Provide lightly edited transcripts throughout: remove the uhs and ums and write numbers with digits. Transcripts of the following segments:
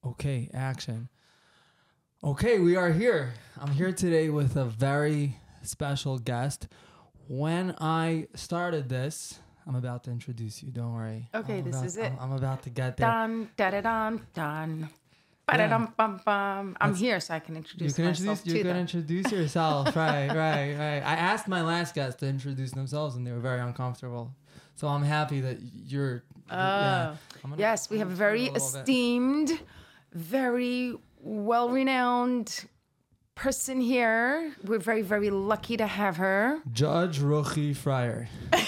Okay, action. Okay, we are here. I'm here today with a very special guest. When I started this, I'm about to introduce you. Don't worry. Okay, this is it. I'm about to get there. Dun, da da dun, dun. Ba-da-dum, bum, bum. I'm here so I can introduce myself You to can them. introduce yourself. right. I asked my last guest to introduce themselves, and they were very uncomfortable. So I'm happy that you're. Yes, we have a very esteemed, very well-renowned person here. We're very, very lucky to have her. Judge Ruchi Fryer.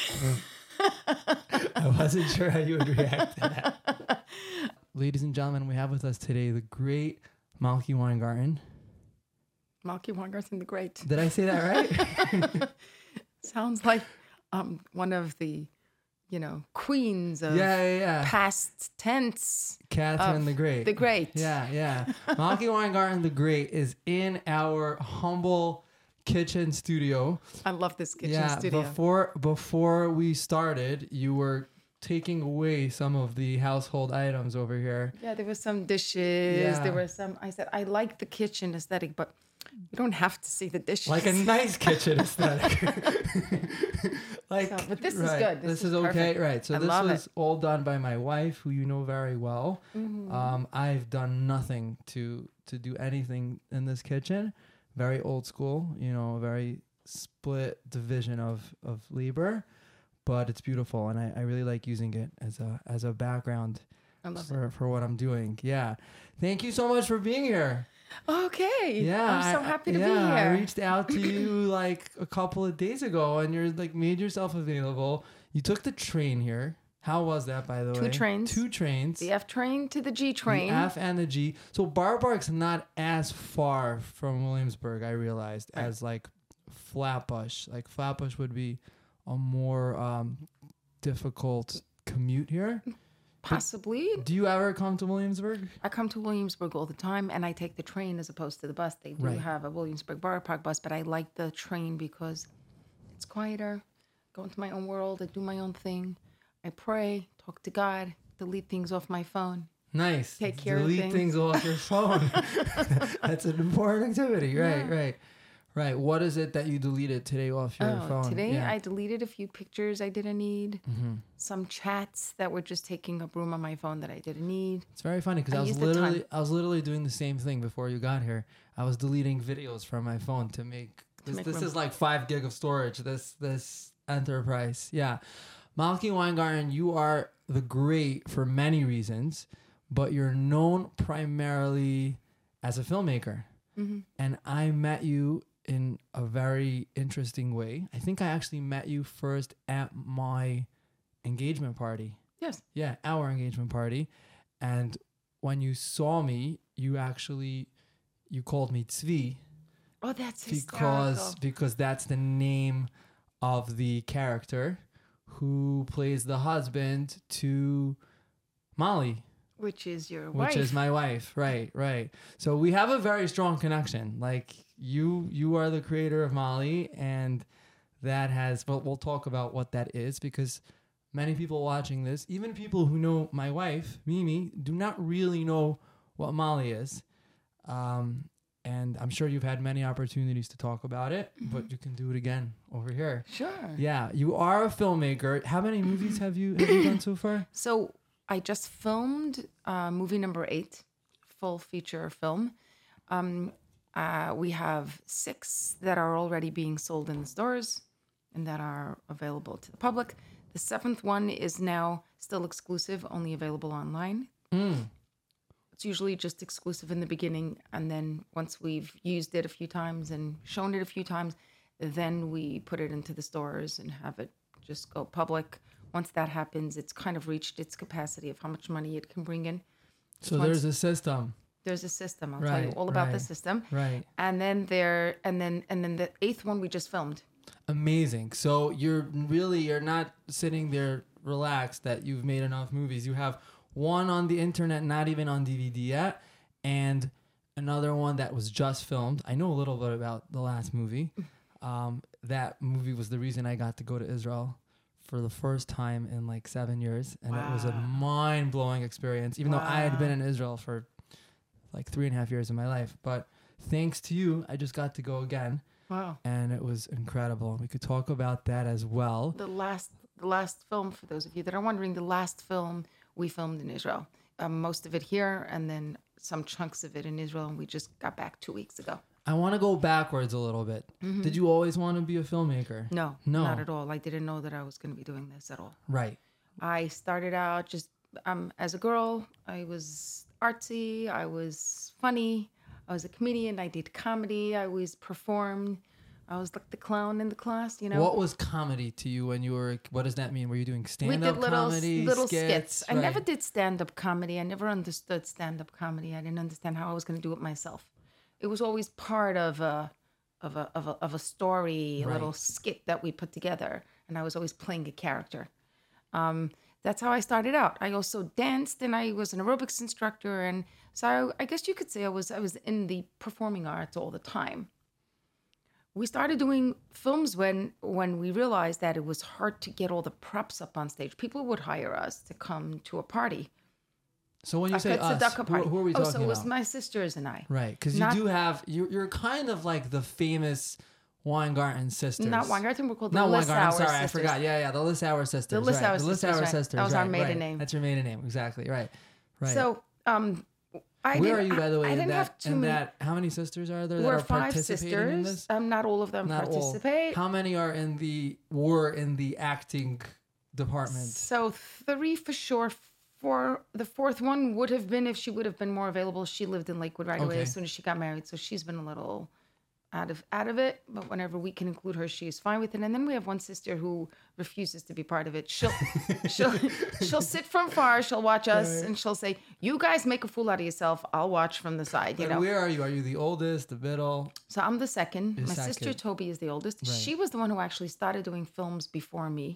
I wasn't sure how you would react to that. Ladies and gentlemen, we have with us today the great Malki Weingarten. Malki Weingarten the Great. Did I say that right? Sounds like one of the, queens of past tense. Catherine the Great. The Great. Yeah. Malki Weingarten the Great is in our humble kitchen studio. I love this kitchen studio. Before we started, you were taking away some of the household items over here. Yeah, there were some dishes. Yeah. There were some. I said I like the kitchen aesthetic, but you don't have to see the dishes. Like a nice kitchen aesthetic. But this is good. This is okay, perfect. right? So I this love was it. all done by my wife, who you know very well. Mm-hmm. I've done nothing to do anything in this kitchen. Very old school, very split division of labor, but it's beautiful, and I really like using it as a background for what I'm doing. Yeah, thank you so much for being here. Okay. Yeah, I'm so happy to be here. I reached out to you like a couple of days ago, and you're like made yourself available. You took the train here. How was that, by the way? Two trains. The F train to the G train. The F and the G. So Bar Park's not as far from Williamsburg, I realized, as like Flatbush. Like Flatbush would be a more difficult commute here. Possibly. Do you ever come to Williamsburg? I come to Williamsburg all the time, and I take the train as opposed to the bus. They do have a Williamsburg Bar Park bus, but I like the train because it's quieter. Go into my own world. I do my own thing. I pray, talk to God, delete things off my phone. Nice. Take care delete of things off your phone. That's an important activity. Right. What is it that you deleted today off your phone? Today I deleted a few pictures I didn't need. Mm-hmm. Some chats that were just taking up room on my phone that I didn't need. It's very funny because I was literally doing the same thing before you got here. I was deleting videos from my phone to make this is like 5 gig of storage. This enterprise. Yeah. Malki Weingarten, you are the great for many reasons, but you're known primarily as a filmmaker. Mm-hmm. And I met you in a very interesting way. I think I actually met you first at my engagement party. Yes. Yeah, our engagement party. And when you saw me, you called me Tzvi. Oh, that's hysterical. Because that's the name of the character who plays the husband to Molly. Which is your wife. Which is my wife. Right. So we have a very strong connection. Like you are the creator of Molly, and that has, but we'll talk about what that is, because many people watching this, even people who know my wife, Mimi, do not really know what Molly is. And I'm sure you've had many opportunities to talk about it, but you can do it again over here. Sure. Yeah, you are a filmmaker. How many movies have you done so far? So I just filmed movie number 8, full feature film. We have 6 that are already being sold in the stores and that are available to the public. The 7th one is now still exclusive, only available online. It's usually just exclusive in the beginning, and then once we've used it a few times and shown it a few times, then we put it into the stores and have it just go public. Once that happens, it's kind of reached its capacity of how much money it can bring in. So there's a system. There's a system. I'll tell you all about the system. Right. And then the 8th one we just filmed. Amazing. So you're not sitting there relaxed that you've made enough movies. You have one on the internet, not even on DVD yet, and another one that was just filmed. I know a little bit about the last movie. That movie was the reason I got to go to Israel for the first time in like 7 years, and it was a mind-blowing experience, even though I had been in Israel for like 3.5 years of my life. But thanks to you, I just got to go again. Wow. And it was incredible. We could talk about that as well. The last film, for those of you that are wondering, the last film we filmed in Israel. Most of it here, and then some chunks of it in Israel, and we just got back 2 weeks ago. I want to go backwards a little bit. Mm-hmm. Did you always want to be a filmmaker? No, not at all. I didn't know that I was going to be doing this at all. Right. I started out just as a girl. I was artsy. I was funny. I was a comedian. I did comedy. I always performed. I was like the clown in the class, you know. What was comedy to you when you were, what does that mean? Were you doing stand-up comedy? Little skits. Right. I never did stand-up comedy. I never understood stand-up comedy. I didn't understand how I was going to do it myself. It was always part of a story, a little skit that we put together, and I was always playing a character. That's how I started out. I also danced, and I was an aerobics instructor, and so I guess you could say I was in the performing arts all the time. We started doing films when we realized that it was hard to get all the props up on stage. People would hire us to come to a party. So when you say us, who are we talking about? So it was my sisters and I. Right, because you do have, you're kind of like the famous Weingarten sisters. Not Weingarten, we're called the Lissauer sisters. Sorry, I forgot. Yeah, the Lissauer sisters. The Lissauer sisters. The Lissauer sisters. That was our maiden name. That's your maiden name, exactly. Right. So, where are you, by the way? I didn't have too many. How many sisters are there that We're are 5 participating in this? sisters. Not all of them participate. How many are in the acting department? So 3 for sure. The fourth one would have been if she would have been more available. She lived in Lakewood right away as soon as she got married, so she's been a little out of it. But whenever we can include her, she's fine with it. And then we have one sister who refuses to be part of it. She'll sit from far. She'll watch us, and she'll say, "You guys make a fool out of yourself. I'll watch from the side." You know. Where are you? Are you the oldest, the middle? So I'm the second. My sister Toby is the oldest. Right. She was the one who actually started doing films before me.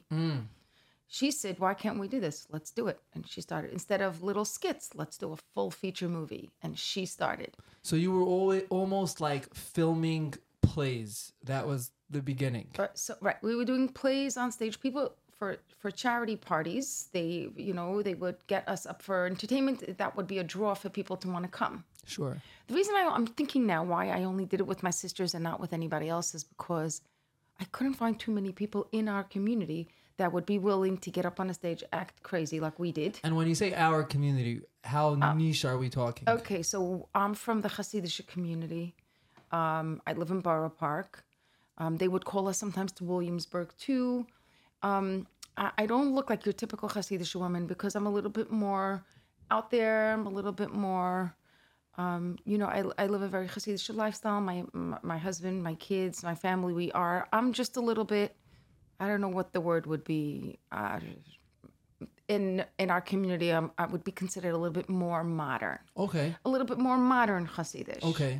She said, "Why can't we do this? Let's do it." And she started, instead of little skits, let's do a full feature movie. And she started. So you were always almost like filming plays. That was the beginning. We were doing plays on stage. People for charity parties, they would get us up for entertainment. That would be a draw for people to want to come. Sure. The reason I'm thinking now why I only did it with my sisters and not with anybody else is because I couldn't find too many people in our community that would be willing to get up on a stage, act crazy like we did. And when you say our community, how niche are we talking? Okay, so I'm from the Hasidic community. I live in Borough Park. They would call us sometimes to Williamsburg too. I don't look like your typical Hasidic woman because I'm a little bit more out there. I'm a little bit more, I live a very Hasidic lifestyle. My husband, my kids, my family, I'm just a little bit, I don't know what the word would be. In our community, I would be considered a little bit more modern. Okay. A little bit more modern Hasidic. Okay.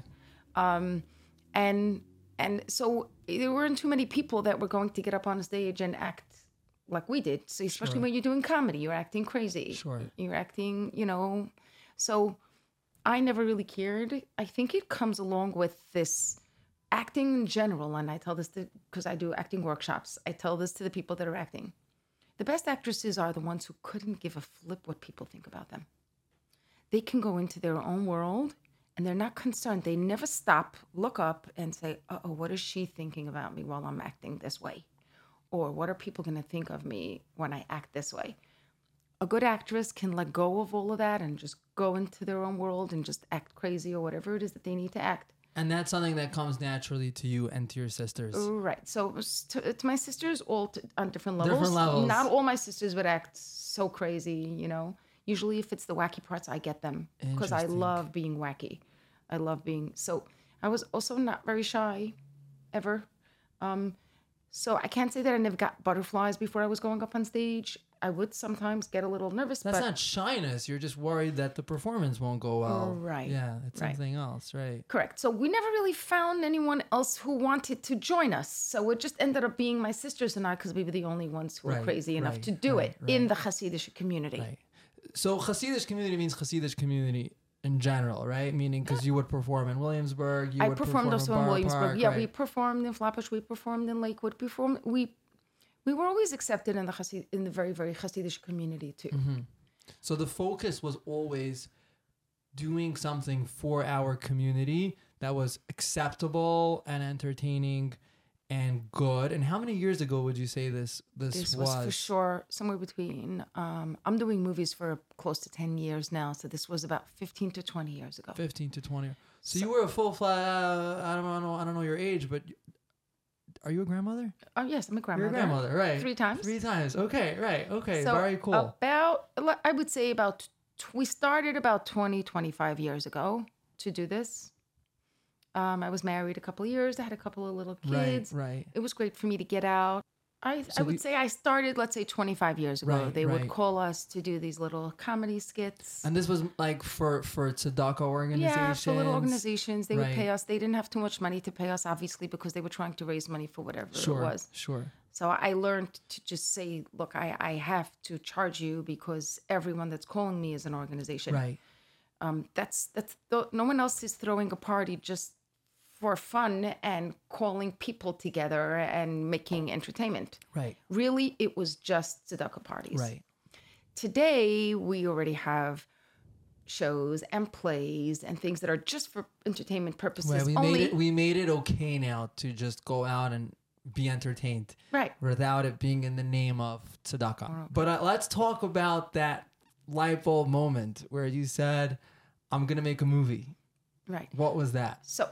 And so there weren't too many people that were going to get up on a stage and act like we did. So especially when you're doing comedy, you're acting crazy. Sure. You're acting, So I never really cared. I think it comes along with this acting in general, and I tell this because I do acting workshops. I tell this to the people that are acting. The best actresses are the ones who couldn't give a flip what people think about them. They can go into their own world, and they're not concerned. They never stop, look up, and say, "Uh-oh, what is she thinking about me while I'm acting this way? Or what are people going to think of me when I act this way?" A good actress can let go of all of that and just go into their own world and just act crazy or whatever it is that they need to act. And that's something that comes naturally to you and to your sisters. Right. So to my sisters, all on different levels. Different levels. Not all my sisters would act so crazy, Usually if it's the wacky parts, I get them. Because I love being wacky. I love being... So I was also not very shy, ever. So I can't say that I never got butterflies before I was going up on stage. I would sometimes get a little nervous. That's not shyness. You're just worried that the performance won't go well. Right. Yeah, it's something else, right? Correct. So we never really found anyone else who wanted to join us. So it just ended up being my sisters and I because we were the only ones who were crazy enough to do it in the Hasidic community. Right. So Hasidic community means Hasidic community in general, right? Meaning because you would perform in Williamsburg, I performed also in Williamsburg. Park, we performed in Flatbush, we performed in Lakewood, we were always accepted in the very, very Hasidic community too. Mm-hmm. So the focus was always doing something for our community that was acceptable and entertaining and good. And how many years ago would you say this was for sure somewhere between I'm doing movies for close to 10 years now, so this was about 15 to 20 years ago. 15 to 20. So you were a full flat I don't know your age, but are you a grandmother? Oh yes, I'm a grandmother. You're a grandmother, right? 3 times. 3 times. Okay, right. Okay, so very cool. I would say we started about 25 years ago to do this. I was married a couple of years. I had a couple of little kids. Right. It was great for me to get out. I would say I started, let's say, 25 years ago. Right, they would call us to do these little comedy skits. And this was like for tzedakah organizations? Yeah, for little organizations. They would pay us. They didn't have too much money to pay us, obviously, because they were trying to raise money for whatever it was. Sure. So I learned to just say, look, I have to charge you because everyone that's calling me is an organization. Right. No one else is throwing a party just for fun and calling people together and making entertainment. Right. Really, it was just tzedakah parties. Right. Today, we already have shows and plays and things that are just for entertainment purposes. Right. We made it okay now to just go out and be entertained. Right. Without it being in the name of tzedakah. Okay. But let's talk about that light bulb moment where you said, I'm going to make a movie. Right. What was that? So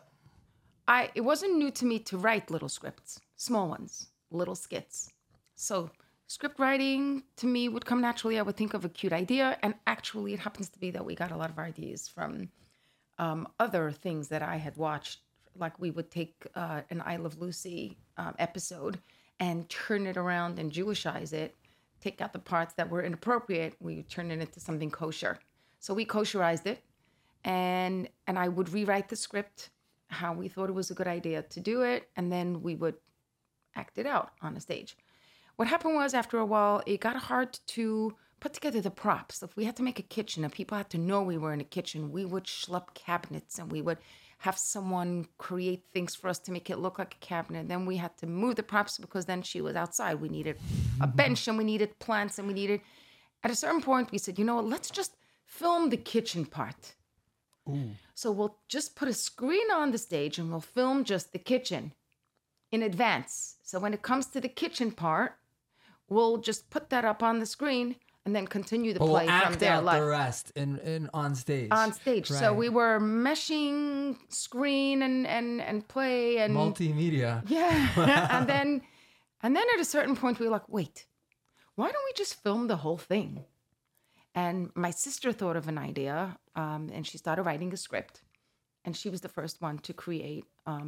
it wasn't new to me to write little scripts, small ones, little skits. So script writing to me would come naturally. I would think of a cute idea. And actually, it happens to be that we got a lot of ideas from other things that I had watched. Like we would take an I Love Lucy episode and turn it around and Jewishize it, take out the parts that were inappropriate. We would turn it into something kosher. So we kosherized it. And I would rewrite the script, how we thought it was a good idea to do it, and then we would act it out on a stage. What happened was, after a while, it got hard to put together the props. If we had to make a kitchen and people had to know we were in a kitchen, we would schlep cabinets and we would have someone create things for us to make it look like a cabinet. Then we had to move the props because then she was outside. We needed a bench and we needed plants and we needed... At a certain point, we said, you know what, let's just film the kitchen part. Ooh. So we'll just put a screen on the stage and we'll film just the kitchen in advance. So when it comes to the kitchen part, we'll just put that up on the screen and then continue the play from there. We'll act out the rest in on stage. On stage. Right. So we were meshing screen and play and multimedia. Yeah. and then at a certain point we were like, wait, why don't we just film the whole thing? And my sister thought of an idea, and she started writing a script. And she was the first one to create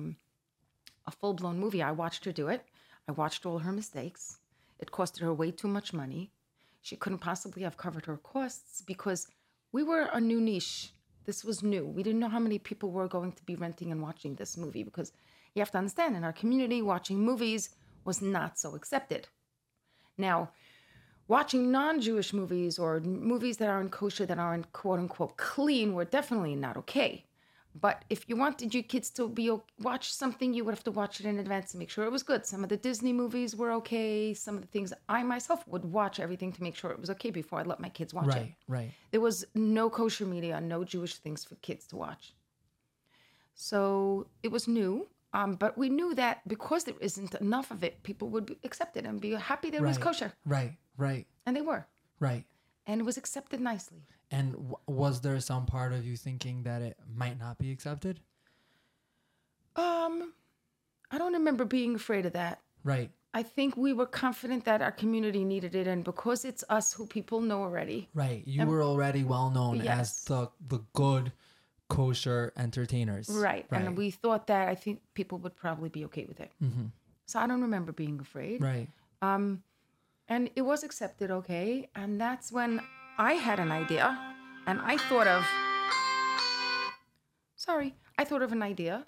a full-blown movie. I watched her do it. I watched all her mistakes. It costed her way too much money. She couldn't possibly have covered her costs because we were a new niche. This was new. We didn't know how many people were going to be renting and watching this movie because you have to understand, in our community, watching movies was not so accepted. Now, watching non-Jewish movies or movies that aren't kosher, that aren't quote-unquote clean, were definitely not okay. But if you wanted your kids to watch something, you would have to watch it in advance to make sure it was good. Some of the Disney movies were okay. Some of the things I myself would watch everything to make sure it was okay before I let my kids watch it. Right. There was no kosher media, no Jewish things for kids to watch. So it was new. But we knew that because there isn't enough of it, people would accept it and be happy that it was kosher. Right. And they were. Right. And it was accepted nicely. And was there some part of you thinking that it might not be accepted? I don't remember being afraid of that. Right. I think we were confident that our community needed it, and because it's us who people know already. Right. You were already well known as the good kosher entertainers. Right. And we thought that I think people would probably be okay with it. Mm-hmm. So I don't remember being afraid. Right. And it was accepted okay. And that's when I had an idea, and I thought of an idea.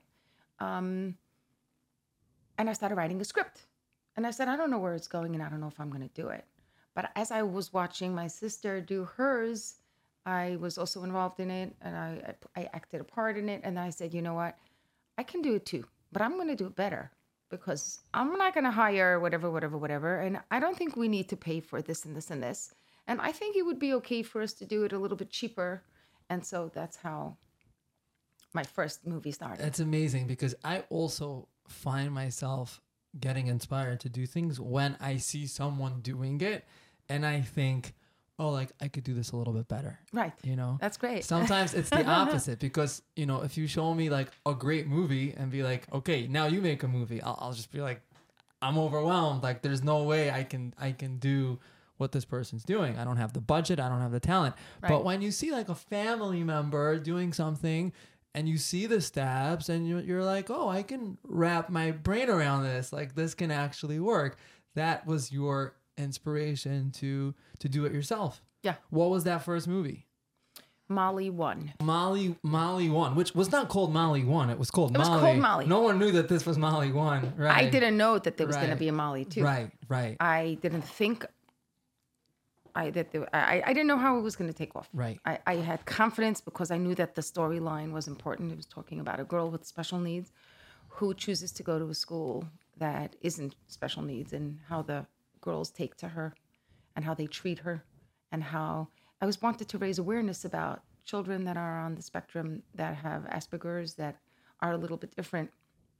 And I started writing a script. And I said, I don't know where it's going, and I don't know if I'm going to do it. But as I was watching my sister do hers, I was also involved in it, and I acted a part in it. And I said, you know what? I can do it too, but I'm going to do it better because I'm not going to hire whatever. And I don't think we need to pay for this and this and this. And I think it would be okay for us to do it a little bit cheaper And so that's how my first movie started. It's amazing because I also find myself getting inspired to do things when I see someone doing it and I think, oh, like I could do this a little bit better. Right. You know? That's great. Sometimes it's the opposite because, you know, if you show me like a great movie and be like, okay, now you make a movie, I'll just be like, I'm overwhelmed. Like there's no way I can do what this person's doing. I don't have the budget. I don't have the talent. Right. But when you see like a family member doing something and you see the steps and you're like, oh, I can wrap my brain around this. Like this can actually work. That was your inspiration to do it yourself. Yeah. What was that first movie? Molly 1. Molly 1, which was not called Molly 1. It was called Molly. It was called Molly. No one knew that this was Molly 1. Right. I didn't know that there was going to Right. be a Molly 2. Right. I didn't think I didn't know how it was going to take off. Right. I had confidence because I knew that the storyline was important. It was talking about a girl with special needs who chooses to go to a school that isn't special needs and how the girls take to her and how they treat her and how I was wanted to raise awareness about children that are on the spectrum that have Asperger's that are a little bit different.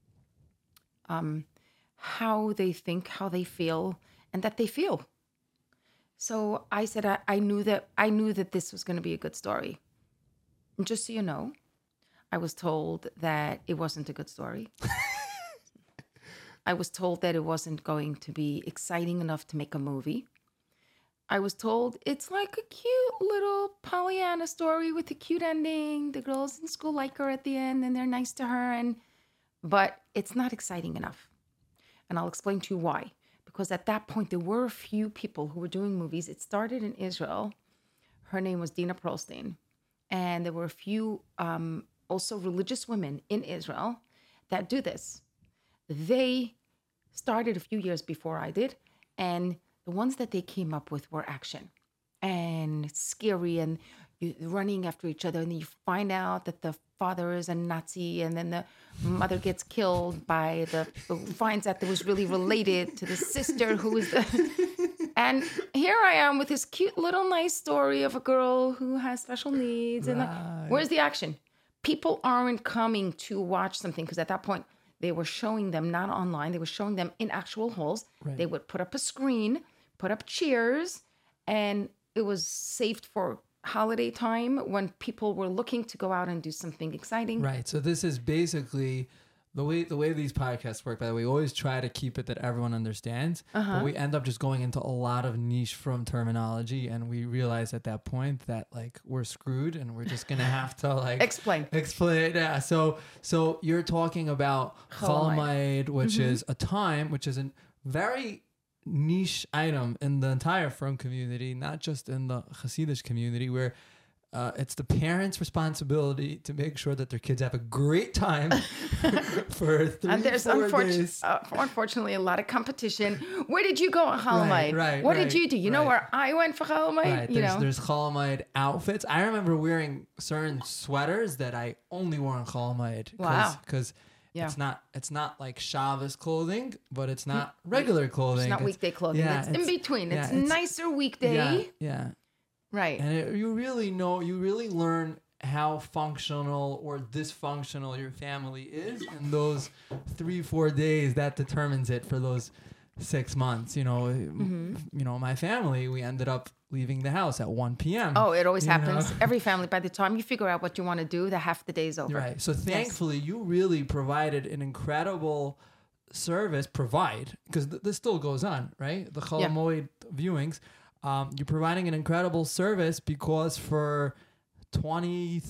How they think, how they feel, and that they feel. So I said I knew that this was going to be a good story. And just so you know, I was told that it wasn't a good story. I was told that it wasn't going to be exciting enough to make a movie. I was told it's like a cute little Pollyanna story with a cute ending. The girls in school like her at the end and they're nice to her, but it's not exciting enough. And I'll explain to you why. Because at that point, there were a few people who were doing movies. It started in Israel. Her name was Dina Perlstein. And there were a few also religious women in Israel that do this. They started a few years before I did. And the ones that they came up with were action and scary and running after each other. And then you find out that the father is a Nazi, and then the mother gets killed by finds out that was really related to the sister who was the. And here I am with this cute little nice story of a girl who has special needs. Right. And where's the action? People aren't coming to watch something because at that point they were showing them not online. They were showing them in actual halls. Right. They would put up a screen, put up chairs, and it was saved for holiday time when people were looking to go out and do something exciting. Right. So this is basically the way these podcasts work. By the way, we always try to keep it that everyone understands, but we end up just going into a lot of niche from terminology, and we realize at that point that like we're screwed, and we're just gonna have to like explain. Yeah. So you're talking about Chol Hamoed, which is a time, which is a very niche item in the entire Frum community, not just in the Hasidic community, where it's the parents' responsibility to make sure that their kids have a great time for 3-4 days. Unfortunately, a lot of competition. Where did you go on Chol Hamoed? Right. What did you do? You know where I went for Chol Hamoed? Right. There's Chol Hamoed outfits. I remember wearing certain sweaters that I only wore on Chol Hamoed. Wow. Because it's not like Shabbos clothing, but it's not regular clothing. It's not weekday clothing. Yeah, it's in between. It's nicer weekday. Yeah. Right. And you really learn how functional or dysfunctional your family is in those 3-4 days. That determines it for those 6 months. You know, my family, we ended up leaving the house at 1 p.m. Oh, it always happens. Every family, by the time you figure out what you want to do, the half the day's over. Right. So thankfully, you really provided an incredible service. Because this still goes on, right? The Chol Hamoed viewings. You're providing an incredible service because for $20,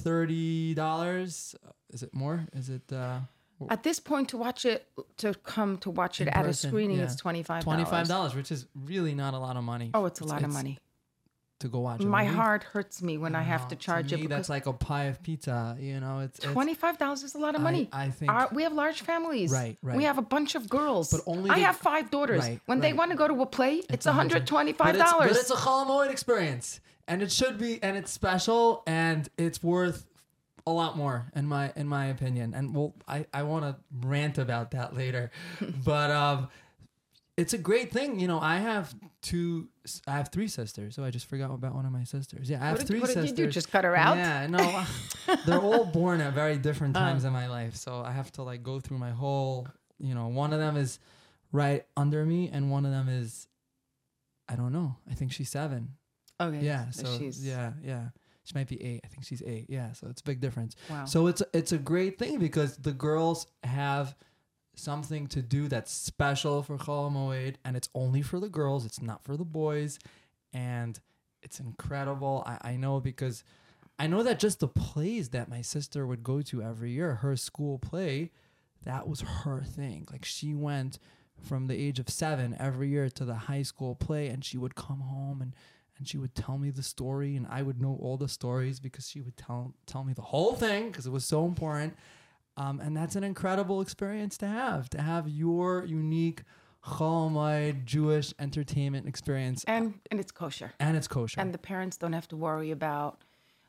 $30, is it more? Is it... At this point, to come to watch it at a screening, it's $25. $25, which is really not a lot of money. Oh, it's a lot of money. To go watch My heart hurts me when I have to charge it. That's like a pie of pizza, you know. It's $25 is a lot of money. I think we have large families. Right. We have a bunch of girls. But I have 5 daughters. When they want to go to a play, it's $125. But it's a Chol Hamoed experience, and it should be, and it's special, and it's worth a lot more in my opinion. And I want to rant about that later, but it's a great thing. I have three sisters. So I just forgot about one of my sisters. Yeah, I have three sisters. What did you do? Just cut her out? Yeah, no. They're all born at very different times in my life. So I have to like go through my whole, one of them is right under me and one of them is, I don't know. I think she's 7. Okay. Yeah. So she's, yeah. She might be 8. I think she's 8. Yeah. So it's a big difference. Wow. So it's a great thing because the girls have something to do that's special for Chol Hamoed, and it's only for the girls. It's not for the boys, and it's incredible. I know because I know that just the plays that my sister would go to every year, her school play, that was her thing. Like she went from the age of 7 every year to the high school play, and she would come home and she would tell me the story, and I would know all the stories because she would tell me the whole thing because it was so important. And that's an incredible experience to have your unique Chol Hamoed Jewish entertainment experience. And it's kosher. And it's kosher. And the parents don't have to worry about,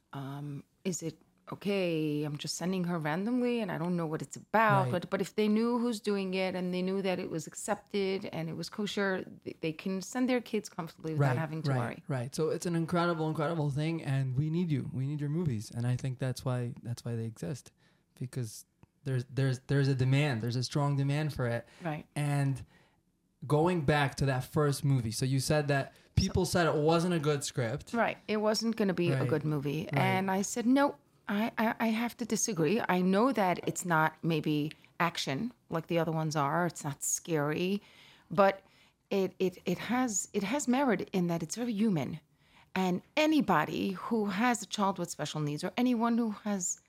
is it okay? I'm just sending her randomly and I don't know what it's about. Right. But if they knew who's doing it and they knew that it was accepted and it was kosher, they can send their kids comfortably without having to worry. Right. So it's an incredible thing, and we need you. We need your movies. And I think that's why they exist, because there's a demand. There's a strong demand for it. Right. And going back to that first movie, so you said that people said it wasn't a good script. Right. It wasn't going to be a good movie. Right. And I said, no, I have to disagree. I know that it's not maybe action like the other ones are. It's not scary, but it has merit in that it's very human. And anybody who has a child with special needs, or anyone who has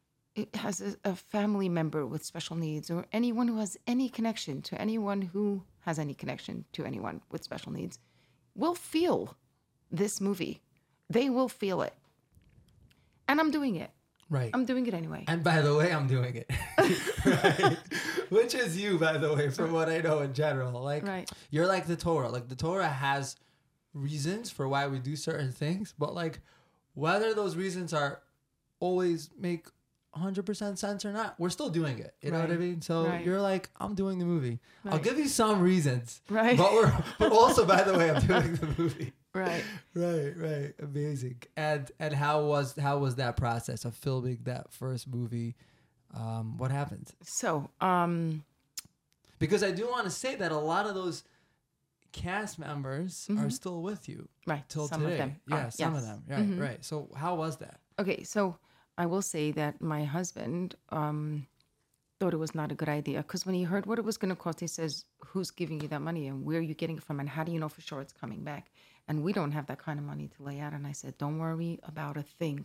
a family member with special needs, or anyone who has any connection to anyone who has any connection to anyone with special needs, will feel this movie. They will feel it. And I'm doing it. Right. I'm doing it anyway. And by the way, I'm doing it. Right. Which is you, by the way, from what I know in general. Like, You're like the Torah. Like, the Torah has reasons for why we do certain things, but like, whether those reasons are always make 100% sense or not, we're still doing it. You know what I mean? So you're like, I'm doing the movie. I'll give you some reasons. Right. But also, by the way, I'm doing the movie. Right. Right. Amazing. And how was that process of filming that first movie? What happened? So, because I do want to say that a lot of those cast members are still with you. Right. Till some today. Of them. Yeah, some of them. Right. So how was that? Okay, so I will say that my husband thought it was not a good idea, because when he heard what it was going to cost, he says, who's giving you that money and where are you getting it from and how do you know for sure it's coming back? And we don't have that kind of money to lay out. And I said, don't worry about a thing.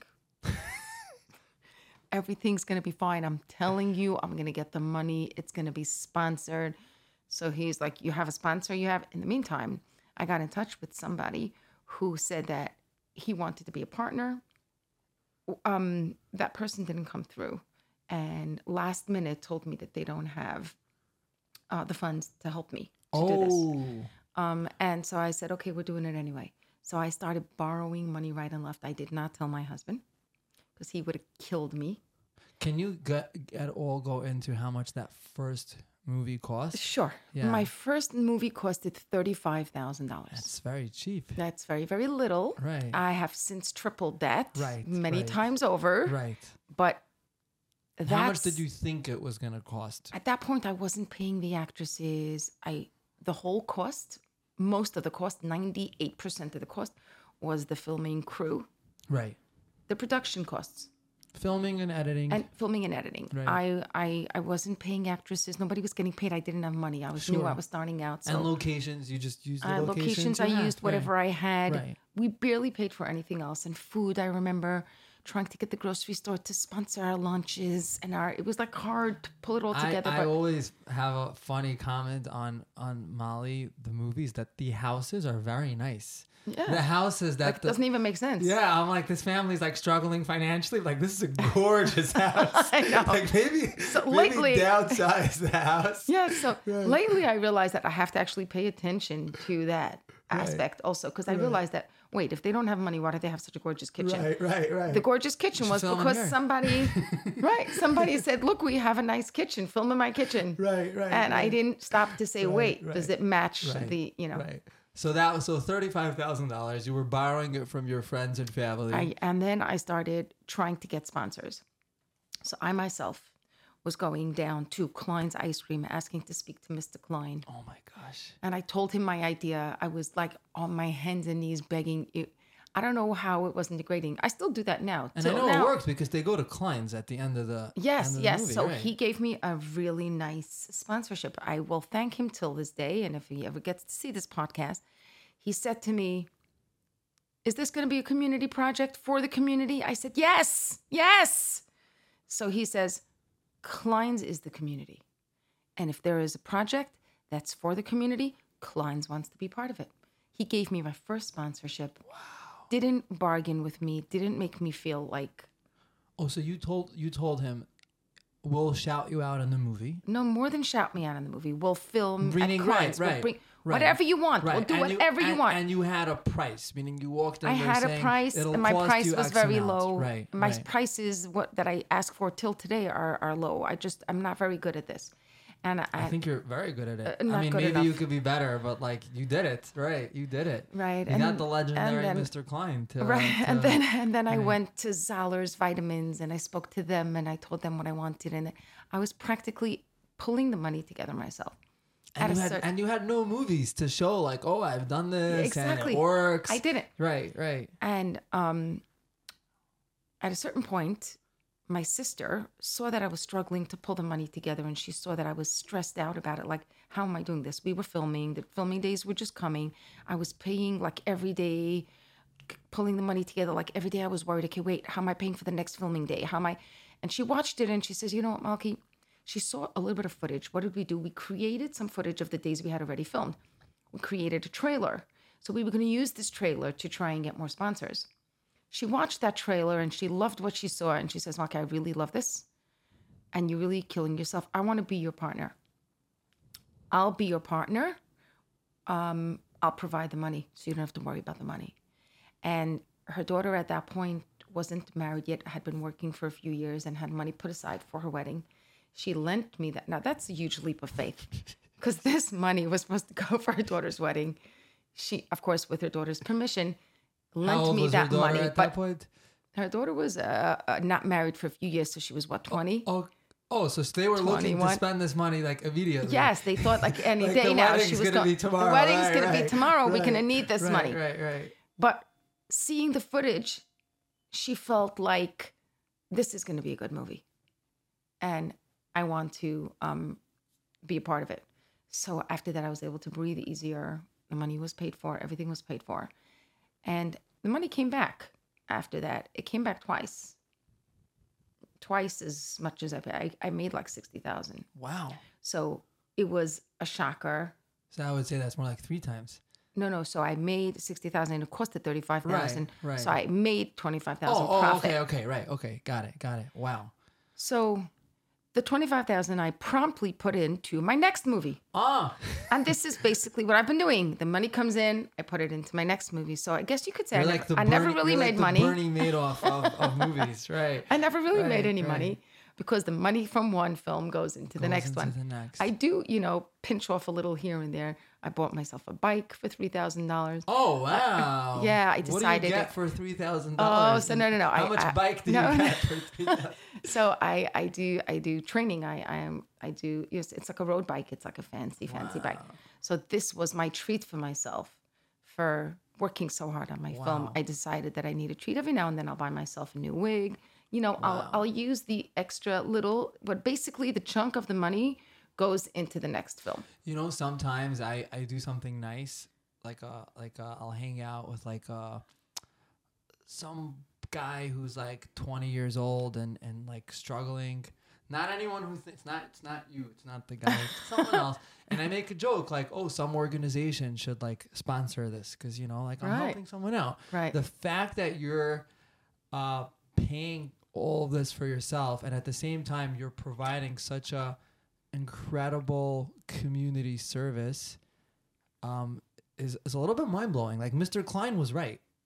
Everything's going to be fine. I'm telling you, I'm going to get the money. It's going to be sponsored. So he's like, you have a sponsor? You have. In the meantime, I got in touch with somebody who said that he wanted to be a partner. That person didn't come through, and last minute told me that they don't have the funds to help me to do this. And so I said, okay, we're doing it anyway. So I started borrowing money right and left. I did not tell my husband because he would have killed me. Can you at all go into how much that first movie cost? Sure. Yeah. My first movie costed $35,000. That's very cheap. That's very, very little. Right. I have since tripled that many right. times over. Right. But how much did you think it was going to cost? At that point, I wasn't paying the actresses. The whole cost, most of the cost, 98% of the cost was the filming crew. Right. The production costs. Filming and editing. Right. I wasn't paying actresses. Nobody was getting paid. I didn't have money. I was new. I was starting out. So. And locations, you just used the locations. I used whatever I had. Right. We barely paid for anything else. And food, I remember trying to get the grocery store to sponsor our lunches, and it was like hard to pull it all together. I always have a funny comment on Molly, the movies, that the houses are very nice. Yeah. The houses that doesn't even make sense. Yeah, I'm like, this family's like struggling financially. Like, this is a gorgeous house. I know. Like maybe downsize the house. Yeah. So lately, I realized that I have to actually pay attention to that aspect also, because I realized that wait, if they don't have money, why do they have such a gorgeous kitchen? Right. The gorgeous kitchen was because somebody said, look, we have a nice kitchen, film in my kitchen. Right. And I didn't stop to say, wait, does it match the, Right. So $35,000. You were borrowing it from your friends and family. And then I started trying to get sponsors. So I myself was going down to Klein's Ice Cream asking to speak to Mr. Klein. Oh my gosh. And I told him my idea. I was like on my hands and knees begging. I don't know how it wasn't degrading. I still do that now. And I know it works because they go to Klein's at the end of the movie, So he gave me a really nice sponsorship. I will thank him till this day. And if he ever gets to see this podcast, he said to me, is this going to be a community project for the community? I said, yes. So he says, Klein's is the community. And if there is a project that's for the community, Klein's wants to be part of it. He gave me my first sponsorship. Wow. Didn't bargain with me, didn't make me feel like... Oh, so you told him, we'll shout you out in the movie? No, more than shout me out in the movie. We'll film Meaning, at Klein's. Right. Whatever you want. We'll do whatever you want. And you had a price, meaning you walked in I there had saying, a price, and my price was very low. Right. My prices that I ask for till today are low. I'm not very good at this. And I think you're very good at it. Not good maybe enough. you could be better, but like you did it, right? You did it, right? You got the legendary Mr. Klein to and then I went to Zahler's Vitamins and I spoke to them and I told them what I wanted, and I was practically pulling the money together myself. And you had no movies to show, like, oh, I've done this, exactly. And it works. I didn't. Right. And at a certain point, my sister saw that I was struggling to pull the money together, and she saw that I was stressed out about it. Like, how am I doing this? We were filming. The filming days were just coming. I was paying like every day, pulling the money together. Like every day I was worried, okay, wait, how am I paying for the next filming day? And she watched it and she says, you know what, Malky? She saw a little bit of footage. What did we do? We created some footage of the days we had already filmed. We created a trailer. So we were going to use this trailer to try and get more sponsors. She watched that trailer and she loved what she saw. And she says, Malky, I really love this. And you're really killing yourself. I want to be your partner. I'll be your partner. I'll provide the money so you don't have to worry about the money. And her daughter at that point wasn't married yet, had been working for a few years and had money put aside for her wedding. She lent me that. Now, that's a huge leap of faith because this money was supposed to go for her daughter's wedding. She, of course, with her daughter's permission, lent me that money. At that point? Her daughter was not married for a few years, so she was, 20? Oh, so they were 21. Looking to spend this money, like, immediately. Yes, they thought, like, any day now. She was going to be tomorrow. The wedding's going to be tomorrow. We're going to need this money. Right. But seeing the footage, she felt like this is going to be a good movie. And I want to be a part of it. So after that, I was able to breathe easier. The money was paid for. Everything was paid for. And the money came back after that. It came back twice. Twice as much as I paid. I made like $60,000. Wow. So it was a shocker. So I would say that's more like 3 times. No. So I made $60,000 and it costed $35,000. Right. So I made $25,000 profit. Okay. Right. Okay. Got it. Wow. So the $25,000 I promptly put into my next movie. And this is basically what I've been doing. The money comes in, I put it into my next movie. So I guess you could say I never really made money. Bernie Madoff of movies, right? I never really made any money because the money from one film goes into the next one. I do, pinch off a little here and there. I bought myself a bike for $3,000. Oh, wow. Yeah, I decided. What do you get for $3,000? Oh, so no. How much bike do you get for $3,000? So I do training. I do. It's like a road bike. It's like a fancy bike. So this was my treat for myself for working so hard on my film. I decided that I need a treat every now and then. I'll buy myself a new wig. I'll use the extra little, but basically the chunk of the money goes into the next film. Sometimes I do something nice, like I'll hang out with some guy who's like 20 years old and like struggling. Not anyone who thinks it's not you, it's not the guy, it's someone else. And I make a joke like, oh, some organization should like sponsor this because I'm helping someone out. Right. The fact that you're paying all of this for yourself and at the same time you're providing such a incredible community service is a little bit mind-blowing. Like Mr. Klein was right.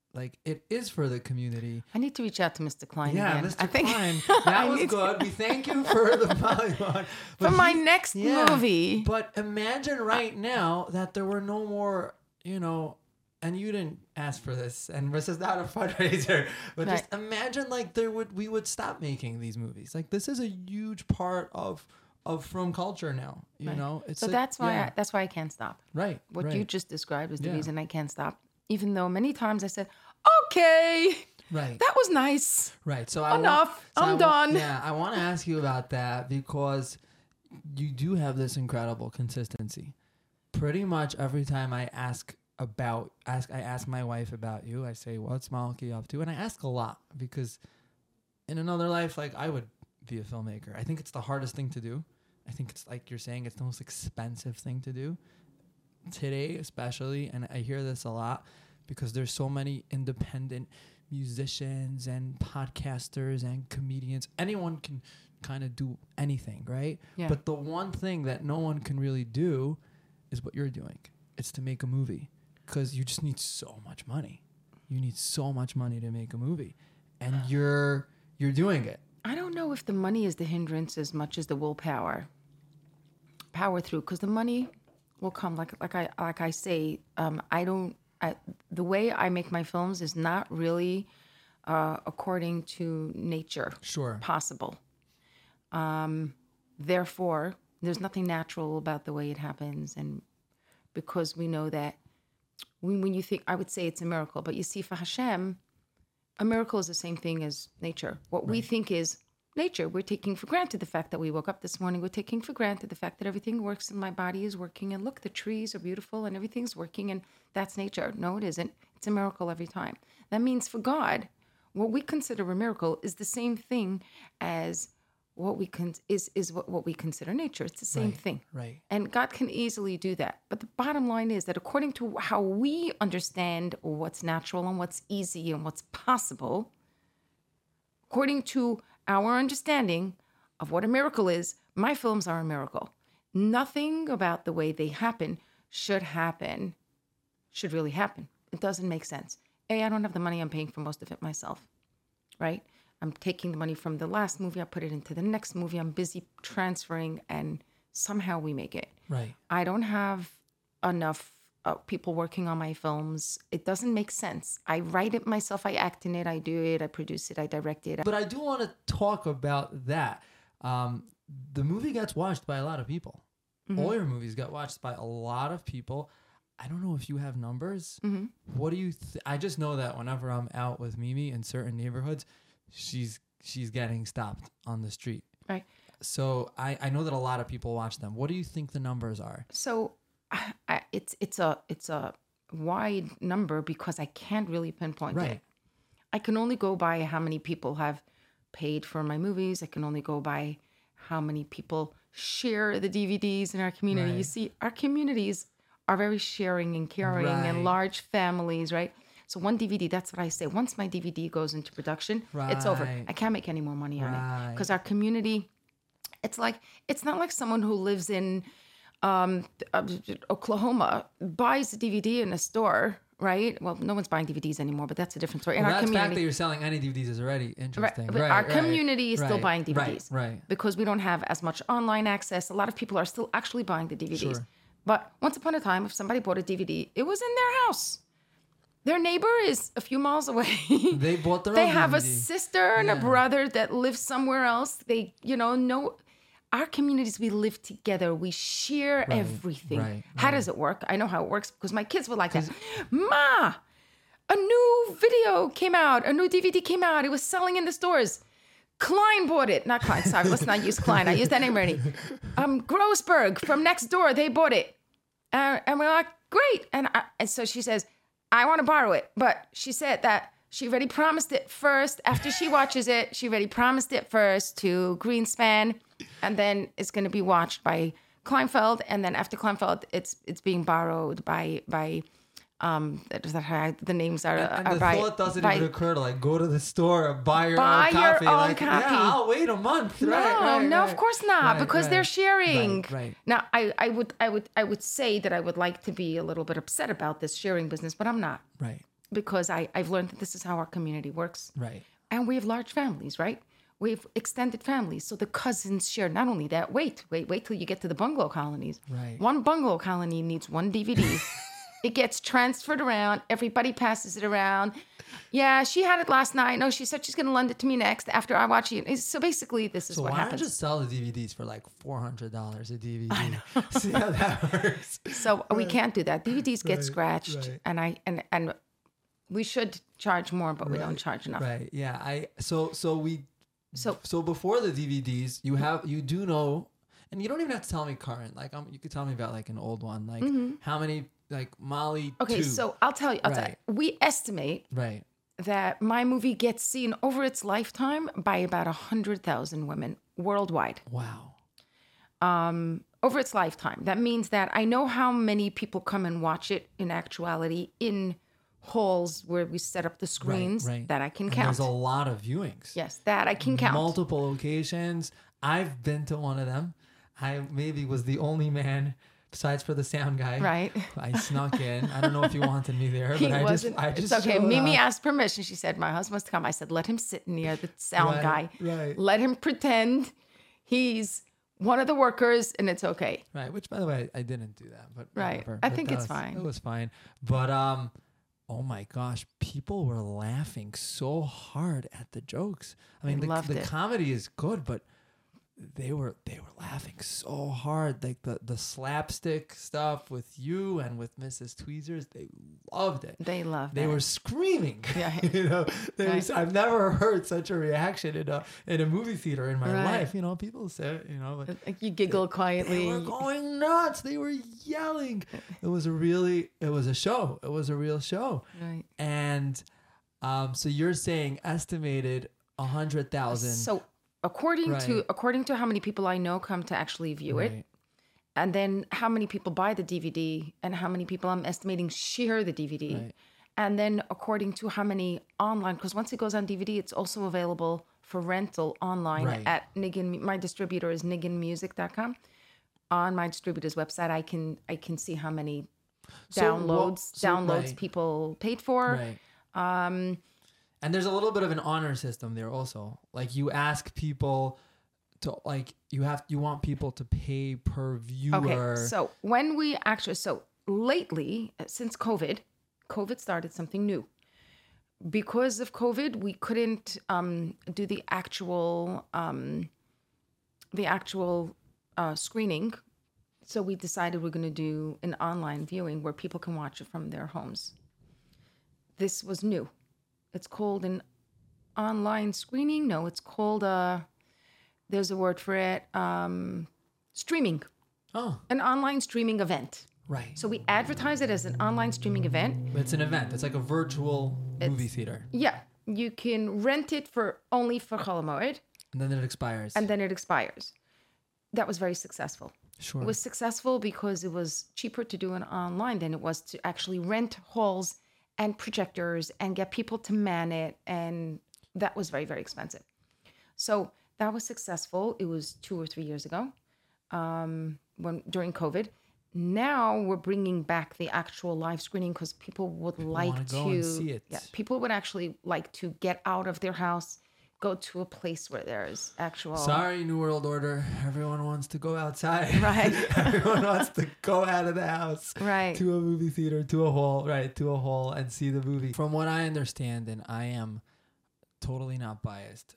like it is for the community. I need to reach out to Mr. Klein Yeah, again. Mr. Klein, that was good. We thank you for the Polygon. For my next movie. But imagine right now that there were no more, and you didn't ask for this, and this is not a fundraiser, but Right. just imagine like we would stop making these movies. Like this is a huge part of film culture now. You Right. know, So that's why I can't stop. right. What right, you just described is the Yeah. reason I can't stop. Even though many times I said, okay, right. that was nice. Right. So Enough. I'm done. Yeah, I want to ask you about that because you do have this incredible consistency. Pretty much every time I ask my wife about you, I say, "What's Malky up to?" And I ask a lot because in another life, like I would be a filmmaker. I think it's the hardest thing to do. I think it's like you're saying, it's the most expensive thing to do today, especially. And I hear this a lot because there's so many independent musicians and podcasters and comedians. Anyone can kind of do anything, right? Yeah. But the one thing that no one can really do is what you're doing. It's to make a movie because you just need so much money. You need so much money to make a movie, and you're doing it. I don't know if the money is the hindrance as much as the willpower. Power through, because the money will come. Like I say, the way I make my films is not really according to nature. Sure. Possible. Therefore, there's nothing natural about the way it happens, and because we know that when you think, I would say it's a miracle, but you see, for Hashem, a miracle is the same thing as nature. What we think is nature, we're taking for granted the fact that we woke up this morning. We're taking for granted the fact that everything works and my body is working. And look, the trees are beautiful and everything's working, and that's nature. No, it isn't. It's a miracle every time. That means for God, what we consider a miracle is the same thing as what we what we consider nature. It's the same thing. Right. And God can easily do that. But the bottom line is that according to how we understand what's natural and what's easy and what's possible, according to our understanding of what a miracle is, my films are a miracle. Nothing about the way they happen should really happen. It doesn't make sense. I don't have the money. I'm paying for most of it myself, right? I'm taking the money from the last movie. I put it into the next movie. I'm busy transferring, and somehow we make it. Right. I don't have enough people working on my films. It doesn't make sense. I write it myself. I act in it. I do it. I produce it. I direct it. But I do want to talk about that. The movie gets watched by a lot of people. Mm-hmm. All your movies get watched by a lot of people. I don't know if you have numbers. Mm-hmm. What do you? I just know that whenever I'm out with Mimi in certain neighborhoods, she's getting stopped on the street. Right. So I know that a lot of people watch them. What do you think the numbers are? So it's a wide number because I can't really pinpoint it. I can only go by how many people have paid for my movies. I can only go by how many people share the DVDs in our community. Right. You see, our communities are very sharing and caring and large families, right? So one DVD, that's what I say. Once my DVD goes into production, it's over. I can't make any more money on it because our community, it's not like someone who lives in Oklahoma buys a DVD in a store, right? Well, no one's buying DVDs anymore, but that's a different story. Well, the fact that you're selling any DVDs is already interesting. Right. Our community is still buying DVDs. Right. Because we don't have as much online access. A lot of people are still actually buying the DVDs. Sure. But once upon a time, if somebody bought a DVD, it was in their house. Their neighbor is a few miles away. They bought their own They have DVD. a sister and a brother that live somewhere else. They, know, our communities, we live together. We share everything. How does it work? I know how it works because my kids were like that. Ma, a new video came out. A new DVD came out. It was selling in the stores. Klein bought it. Not Klein. Sorry, let's not use Klein. I use that name already. Grossberg from next door. They bought it. And we're like, great. And so she says, I want to borrow it. But she said that she already promised it first. After she watches it, she already promised it first to Greenspan. And then it's going to be watched by Kleinfeld. And then after Kleinfeld, it's being borrowed by the names are. And the thought doesn't even occur to go to the store, buy your own copy. Yeah, I'll wait a month. No, of course not, because they're sharing. Right. Now, I would say that I would like to be a little bit upset about this sharing business, but I'm not. Right. because I've learned that this is how our community works. Right. And we have large families, right? We have extended families. So the cousins share. Not only that, wait till you get to the bungalow colonies. Right. One bungalow colony needs one DVD. It gets transferred around. Everybody passes it around. Yeah, she had it last night. No, she said she's going to lend it to me next after I watch it. So basically, this is what happens. So why not just sell the DVDs for like $400 a DVD? I know. See how that works. So we can't do that. DVDs get scratched, right. and we should charge more, but we don't charge enough. Right. Yeah. So before the DVDs, you do know, and you don't even have to tell me current. Like you could tell me about like an old one. Like how many like Molly. Okay, 2. so I'll tell you. We estimate that my movie gets seen over its lifetime by about 100,000 women worldwide. Wow. Over its lifetime. That means that I know how many people come and watch it in actuality in halls where we set up the screens that I can count. There's a lot of viewings. Yes, that I can count. Multiple locations. I've been to one of them. I maybe was the only man, besides for the sound guy. Right. I snuck in. I don't know if he wanted me there, but I just it's okay. showed Mimi up. asked permission. She said, my husband wants to come. I said, let him sit near the sound guy. Right. Let him pretend he's one of the workers and it's okay. Right. Which, by the way, I didn't do that. But right. whatever. I think it's fine. It was fine. But oh my gosh, people were laughing so hard at the jokes. I mean, the comedy is good, but they were laughing so hard. Like the slapstick stuff with you and with Mrs. Tweezers, they loved it. They loved it. They were screaming. Yeah. I've never heard such a reaction in a movie theater in my life. People say, like you giggle quietly. They were going nuts. They were yelling. It was a show. It was a real show. Right. And so you're saying estimated 100,000. So according to how many people I know come to actually view it, and then how many people buy the DVD, and how many people I'm estimating share the DVD, and then according to how many online, because once it goes on DVD, it's also available for rental online at Niggin. My distributor is nigginmusic.com. On my distributor's website, I can see how many downloads people paid for. Right. And there's a little bit of an honor system there also. Like you ask people to you want people to pay per viewer. Okay. So lately, since COVID started something new. Because of COVID, we couldn't do the actual screening. So we decided we're going to do an online viewing where people can watch it from their homes. This was new. It's called an online screening. No, it's called there's a word for it. Streaming. Oh. An online streaming event. Right. So we advertise it as an online streaming event. It's an event. It's like a virtual movie theater. Yeah. You can rent it only for Chol Hamoed. And then it expires. That was very successful. Sure. It was successful because it was cheaper to do it online than it was to actually rent halls and projectors and get people to man it. And that was very, very expensive. So that was successful. It was 2 or 3 years ago during COVID. Now we're bringing back the actual live screening because people would like to go and see it. Yeah, people would actually like to get out of their house, go to a place where there's actual. Sorry, New World Order. Everyone wants to go outside. Right. Everyone wants to go out of the house. Right. To a movie theater, to a hall, and see the movie. From what I understand, and I am totally not biased,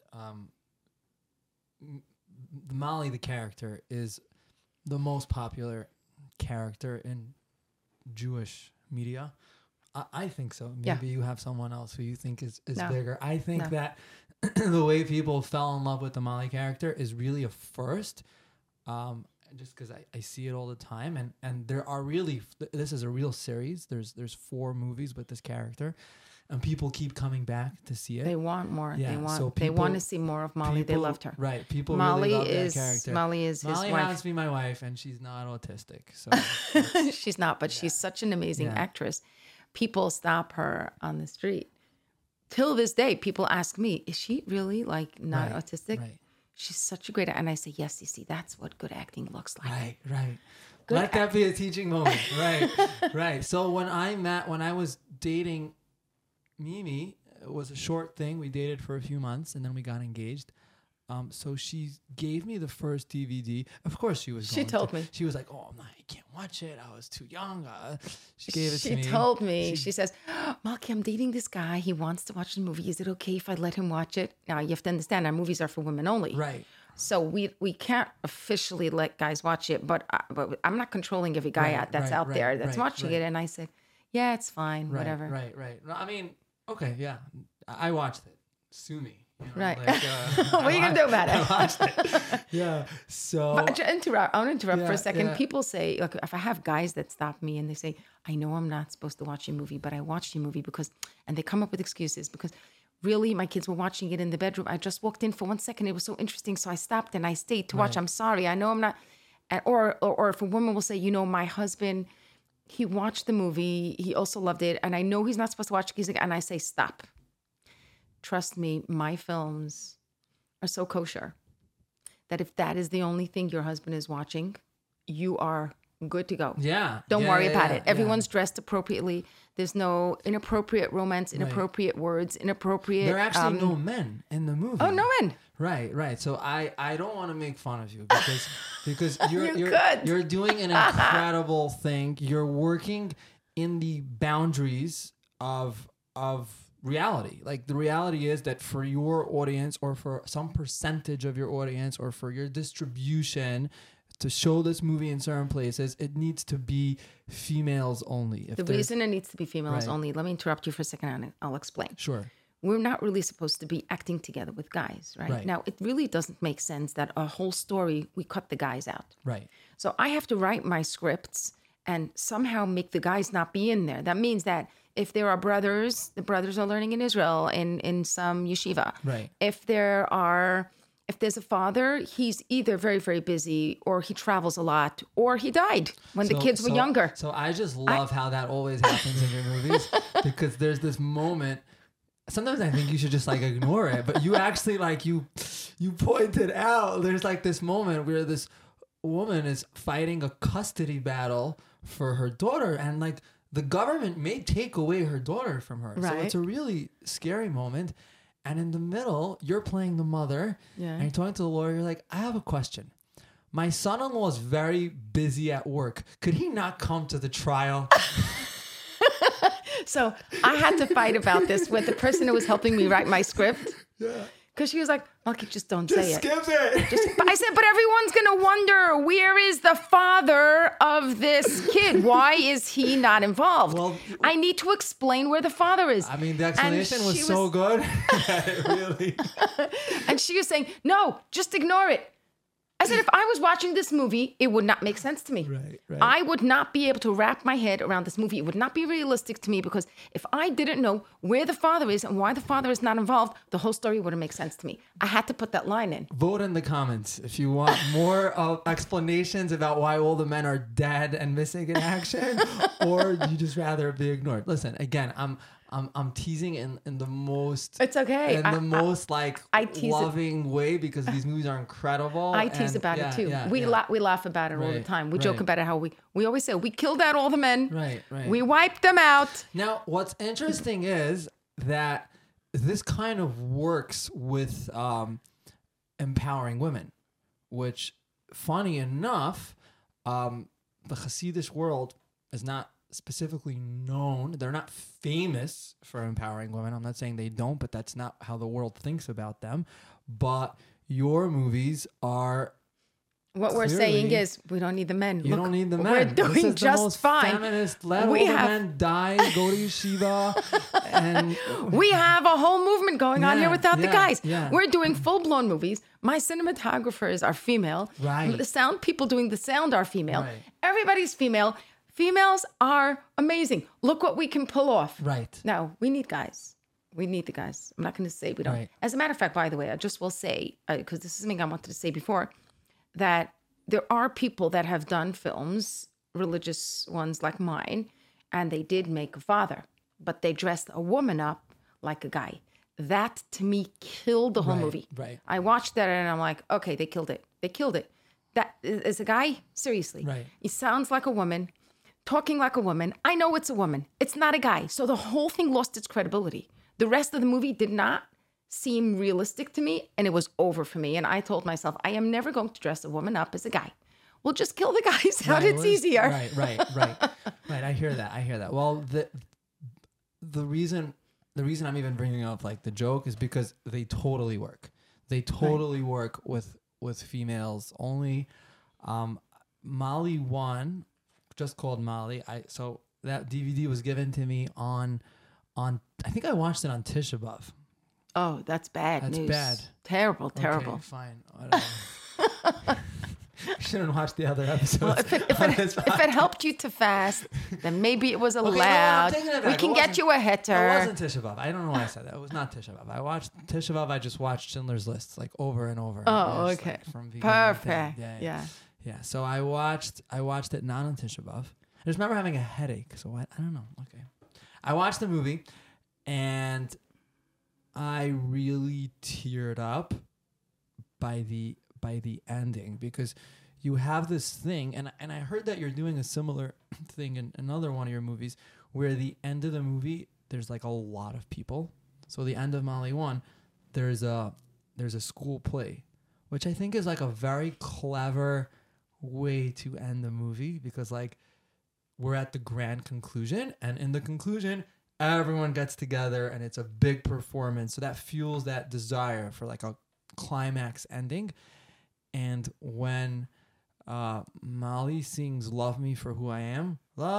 Molly, the character, is the most popular character in Jewish media. I think so. Maybe you have someone else who you think is bigger. I think that the way people fell in love with the Molly character is really a first, just because I see it all the time. And there are this is a real series. There's 4 movies with this character. And people keep coming back to see it. They want more. Yeah, they want to see more of Molly. They loved her. Right. People really love that character. Molly is his wife. Molly happens to be my wife, and she's not autistic. So she's not, but she's such an amazing actress. People stop her on the street. Till this day, people ask me, is she really not autistic? Right. She's such a great actor. And I say, yes, you see, that's what good acting looks like. Right. Let that be a teaching moment. Right. So when I was dating Mimi was a short thing. We dated for a few months and then we got engaged. So she gave me the first DVD. Of course, she was. She told me. She was like, "Oh, no, I can't watch it. I was too young." She gave it to me. She told me. She says, "Malki, I'm dating this guy. He wants to watch the movie. Is it okay if I let him watch it?" Now you have to understand, our movies are for women only. Right. So we can't officially let guys watch it, but I'm not controlling every guy out there that's watching it. And I said, "Yeah, it's fine, whatever." Right. No, I mean, okay, yeah, I watched it. Sue me. You know, right. Like, what are you going to do about it? I watched it. Yeah. So. But I want to interrupt for a second. Yeah. People say, look, if I have guys that stop me and they say, I know I'm not supposed to watch your movie, but I watched your movie because, and they come up with excuses because really my kids were watching it in the bedroom. I just walked in for 1 second. It was so interesting. So I stopped and I stayed to watch. I'm sorry. I know I'm not. Or if a woman will say, you know, my husband, he watched the movie. He also loved it. And I know he's not supposed to watch it. And I say, stop. Trust me, my films are so kosher that if that is the only thing your husband is watching, you are good to go. Yeah. Don't worry about it. Everyone's dressed appropriately. There's no inappropriate romance, inappropriate words, inappropriate... There are actually no men in the movie. Oh, no men. Right. So I don't want to make fun of you because you're doing an incredible thing. You're working in the boundaries of reality. Like the reality is that for your audience or for some percentage of your audience or for your distribution to show this movie in certain places, it needs to be females only. The reason it needs to be females only, let me interrupt you for a second and I'll explain. Sure. We're not really supposed to be acting together with guys, right? Now, it really doesn't make sense that a whole story, we cut the guys out. Right. So I have to write my scripts and somehow make the guys not be in there. That means that if there are brothers, the brothers are learning in Israel in some yeshiva. Right. If there's a father, he's either very, very busy or he travels a lot or he died when the kids were younger. So I just love how that always happens in your movies because there's this moment. Sometimes I think you should just like ignore it, but you actually like you pointed out there's like this moment where this woman is fighting a custody battle for her daughter and like the government may take away her daughter from her. Right. So it's a really scary moment. And in the middle, you're playing the mother and you're talking to the lawyer. You're like, I have a question. My son-in-law is very busy at work. Could he not come to the trial? So I had to fight about this with the person who was helping me write my script. Yeah. Because she was like, Malki, just don't say it. Skip it. I said, but everyone's going to wonder, where is the father of this kid? Why is he not involved? Well, I need to explain where the father is. I mean, the explanation was so good. Really. And she was saying, no, just ignore it. I said, if I was watching this movie, it would not make sense to me. Right. I would not be able to wrap my head around this movie. It would not be realistic to me because if I didn't know where the father is and why the father is not involved, the whole story wouldn't make sense to me. I had to put that line in. Vote in the comments if you want more explanations about why all the men are dead and missing in action, or you just rather be ignored. Listen, again, I'm teasing in the most. It's okay. In the most I tease loving way because these movies are incredible. I tease about it too. We laugh about it all the time. We joke about it how we always say we killed out all the men. Right. We wiped them out. Now, what's interesting is that this kind of works with empowering women, which, funny enough, the Hasidic world is not specifically known. They're not famous for empowering women. I'm not saying they don't, but that's not how the world thinks about them. But your movies are. What we're saying is we don't need the men. You don't need the men. We're doing this is just the most fine. Feminist. Let all the men die, go to yeshiva, and we have a whole movement going on here without the guys. Yeah. We're doing full-blown movies. My cinematographers are female. Right. The sound people doing the sound are female. Right. Everybody's female. Females are amazing. Look what we can pull off. Right. Now, we need guys. We need the guys. I'm not going to say we don't. Right. As a matter of fact, by the way, I just will say, because this is something I wanted to say before, that there are people that have done films, religious ones like mine, and they did make a father, but they dressed a woman up like a guy. That, to me, killed the whole movie. Right. I watched that and I'm like, okay, they killed it. They killed it. That is a guy? Seriously. Right. He sounds like a woman. talking like a woman. I know it's a woman. It's not a guy. So the whole thing lost its credibility. The rest of the movie did not seem realistic to me, and it was over for me. And I told myself, I am never going to dress a woman up as a guy. We'll just kill the guys out. It's easier. Right. I hear that. Well, the reason I'm even bringing up like the joke is because they totally work. They totally work with females only. Molly 1, just called Molly. So that DVD was given to me on I think I watched it on Tisha B'Av. Oh, that's bad news. Bad. Terrible. Okay, fine. Shouldn't watch the other episodes. Well, if it helped you to fast, then maybe it was allowed. We can get you a heter. It wasn't Tisha B'Av. I don't know why I said that. It was not Tisha B'Av. I watched Tisha B'Av. I just watched Schindler's List like over and over. Oh, okay. Like, from perfect. Yeah. So I watched it not on Tisha B'Av. I just remember having a headache. So I don't know. Okay. I watched the movie and I really teared up by the ending, because you have this thing, and I heard that you're doing a similar thing in another one of your movies, where the end of the movie there's like a lot of people. So the end of Molly 1, there's a school play, which I think is like a very clever way to end the movie, because like we're at the grand conclusion, and in the conclusion everyone gets together and it's a big performance, so that fuels that desire for like a climax ending. And when Molly sings "Love Me for Who I Am,"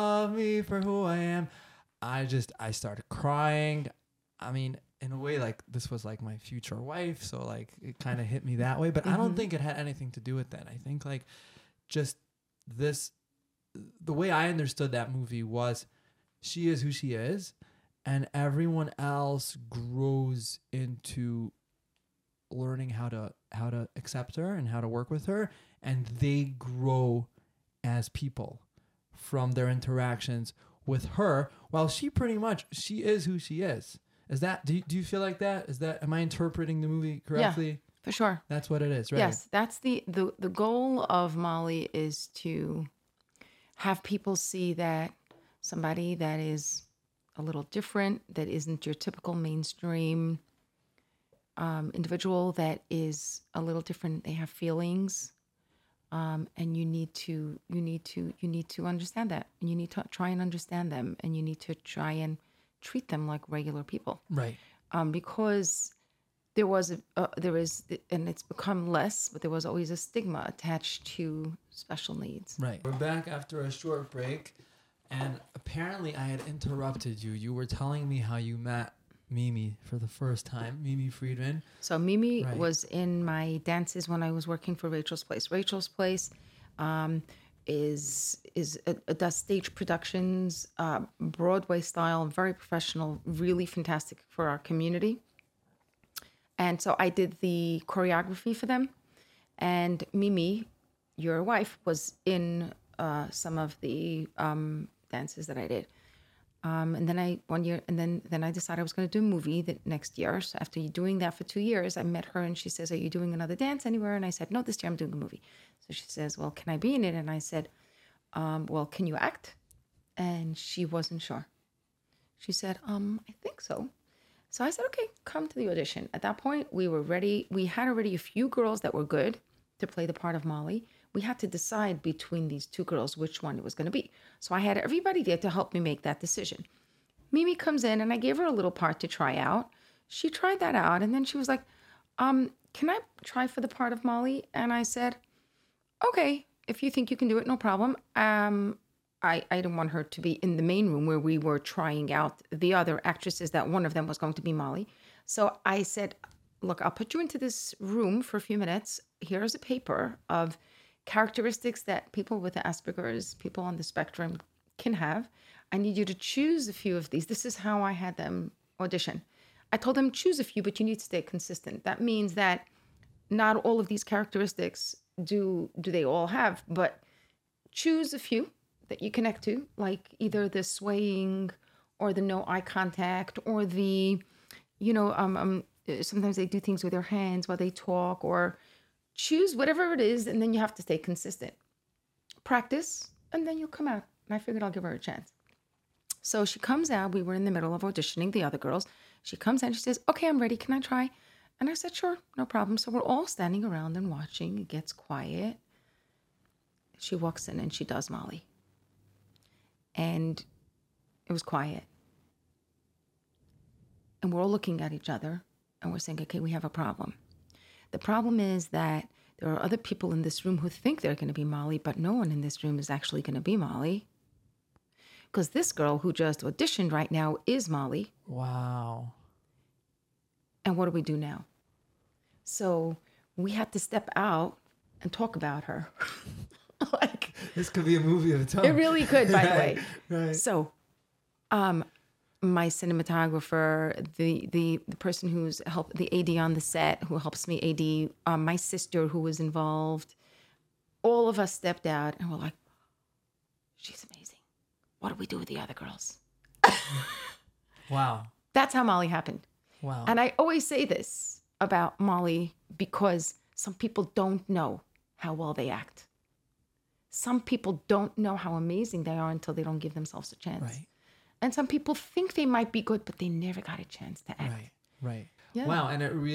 I started crying. I mean, in a way, like this was like my future wife, so like it kind of hit me that way. But I don't think it had anything to do with that. I think like just the way I understood that movie was she is who she is, and everyone else grows into learning how to accept her and how to work with her, and they grow as people from their interactions with her, while she is who she is. Is that do you feel like that? Am I interpreting the movie correctly? Yeah, for sure. That's what it is, right? Yes, that's the goal of Molly, is to have people see that somebody that is a little different, that isn't your typical mainstream individual, that is a little different. They have feelings, and you need to understand that, and you need to try and understand them, and you need to try and treat them like regular people, right? Because there is, and it's become less, but there was always a stigma attached to special needs. Right. We're back after a short break, and apparently I had interrupted you. You were telling me how you met Mimi for the first time, Mimi Friedman. So Mimi was in my dances when I was working for Rachel's Place. Rachel's Place does stage productions, Broadway style, very professional, really fantastic for our community. And so I did the choreography for them, and Mimi, your wife, was in some of the dances that I did. And then I decided I was going to do a movie that next year. So after doing that for 2 years, I met her and she says, "Are you doing another dance anywhere?" And I said, "No, this year I'm doing a movie." So she says, "Well, can I be in it?" And I said, "Well, can you act?" And she wasn't sure. She said, "I think so." So I said, "Okay, come to the audition." At that point, we were ready. We had already a few girls that were good to play the part of Molly. We had to decide between these two girls which one it was going to be. So I had everybody there to help me make that decision. Mimi comes in and I gave her a little part to try out. She tried that out and then she was like, "Can I try for the part of Molly?" And I said, "Okay, if you think you can do it, no problem." I didn't want her to be in the main room where we were trying out the other actresses, that one of them was going to be Molly. So I said, "Look, I'll put you into this room for a few minutes. Here's a paper of characteristics that people with Asperger's, people on the spectrum, can have. I need you to choose a few of these." This is how I had them audition. I told them, choose a few, but you need to stay consistent. That means that not all of these characteristics do they all have, but choose a few that you connect to, like either the swaying or the no eye contact or the, sometimes they do things with their hands while they talk, or choose whatever it is, and then you have to stay consistent. Practice, and then you'll come out And I figured I'll give her a chance. So she comes out. We were in the middle of auditioning the other girls. She comes in. She says, okay, I'm ready. Can I try? And I said, sure, no problem. So we're all standing around and watching. It gets quiet. She walks in and she does Molly. And it was quiet. And we're all looking at each other and we're saying, okay, we have a problem. The problem is that there are other people in this room who think they're going to be Molly, but no one in this room is actually going to be Molly. Because this girl who just auditioned right now is Molly. Wow. And what do we do now? So we had to step out and talk about her. Like, this could be a movie of its own. It really could, by the way. Right. So, my cinematographer, the person who's helped, the AD on the set who helps me AD, my sister who was involved, all of us stepped out and we're like, she's amazing. What do we do with the other girls? Wow. That's how Molly happened. Wow. And I always say this about Molly because some people don't know how well they act. Some people don't know how amazing they are until they don't give themselves a chance. Right. And some people think they might be good, but they never got a chance to act. Right. Yeah. Wow. And it's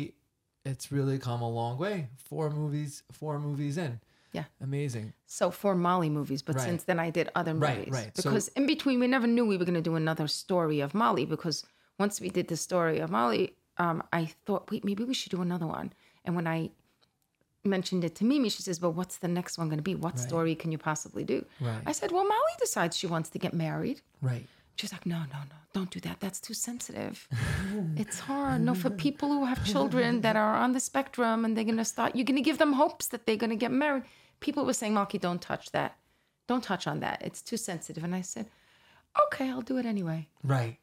really come a long way. 4 movies in. Yeah. Amazing. So 4 Molly movies, but since then I did other movies. Right. Because in between, we never knew we were going to do another story of Molly, because once we did the story of Molly, I thought, wait, maybe we should do another one. And when I mentioned it to Mimi, she says, well, what's the next one going to be? What story can you possibly do? Right. I said, well, Molly decides she wants to get married. Right. She's like, no, don't do that. That's too sensitive. It's hard. No, for people who have children that are on the spectrum and you're going to give them hopes that they're going to get married. People were saying, Malky, don't touch that. Don't touch on that. It's too sensitive. And I said, okay, I'll do it anyway. Right.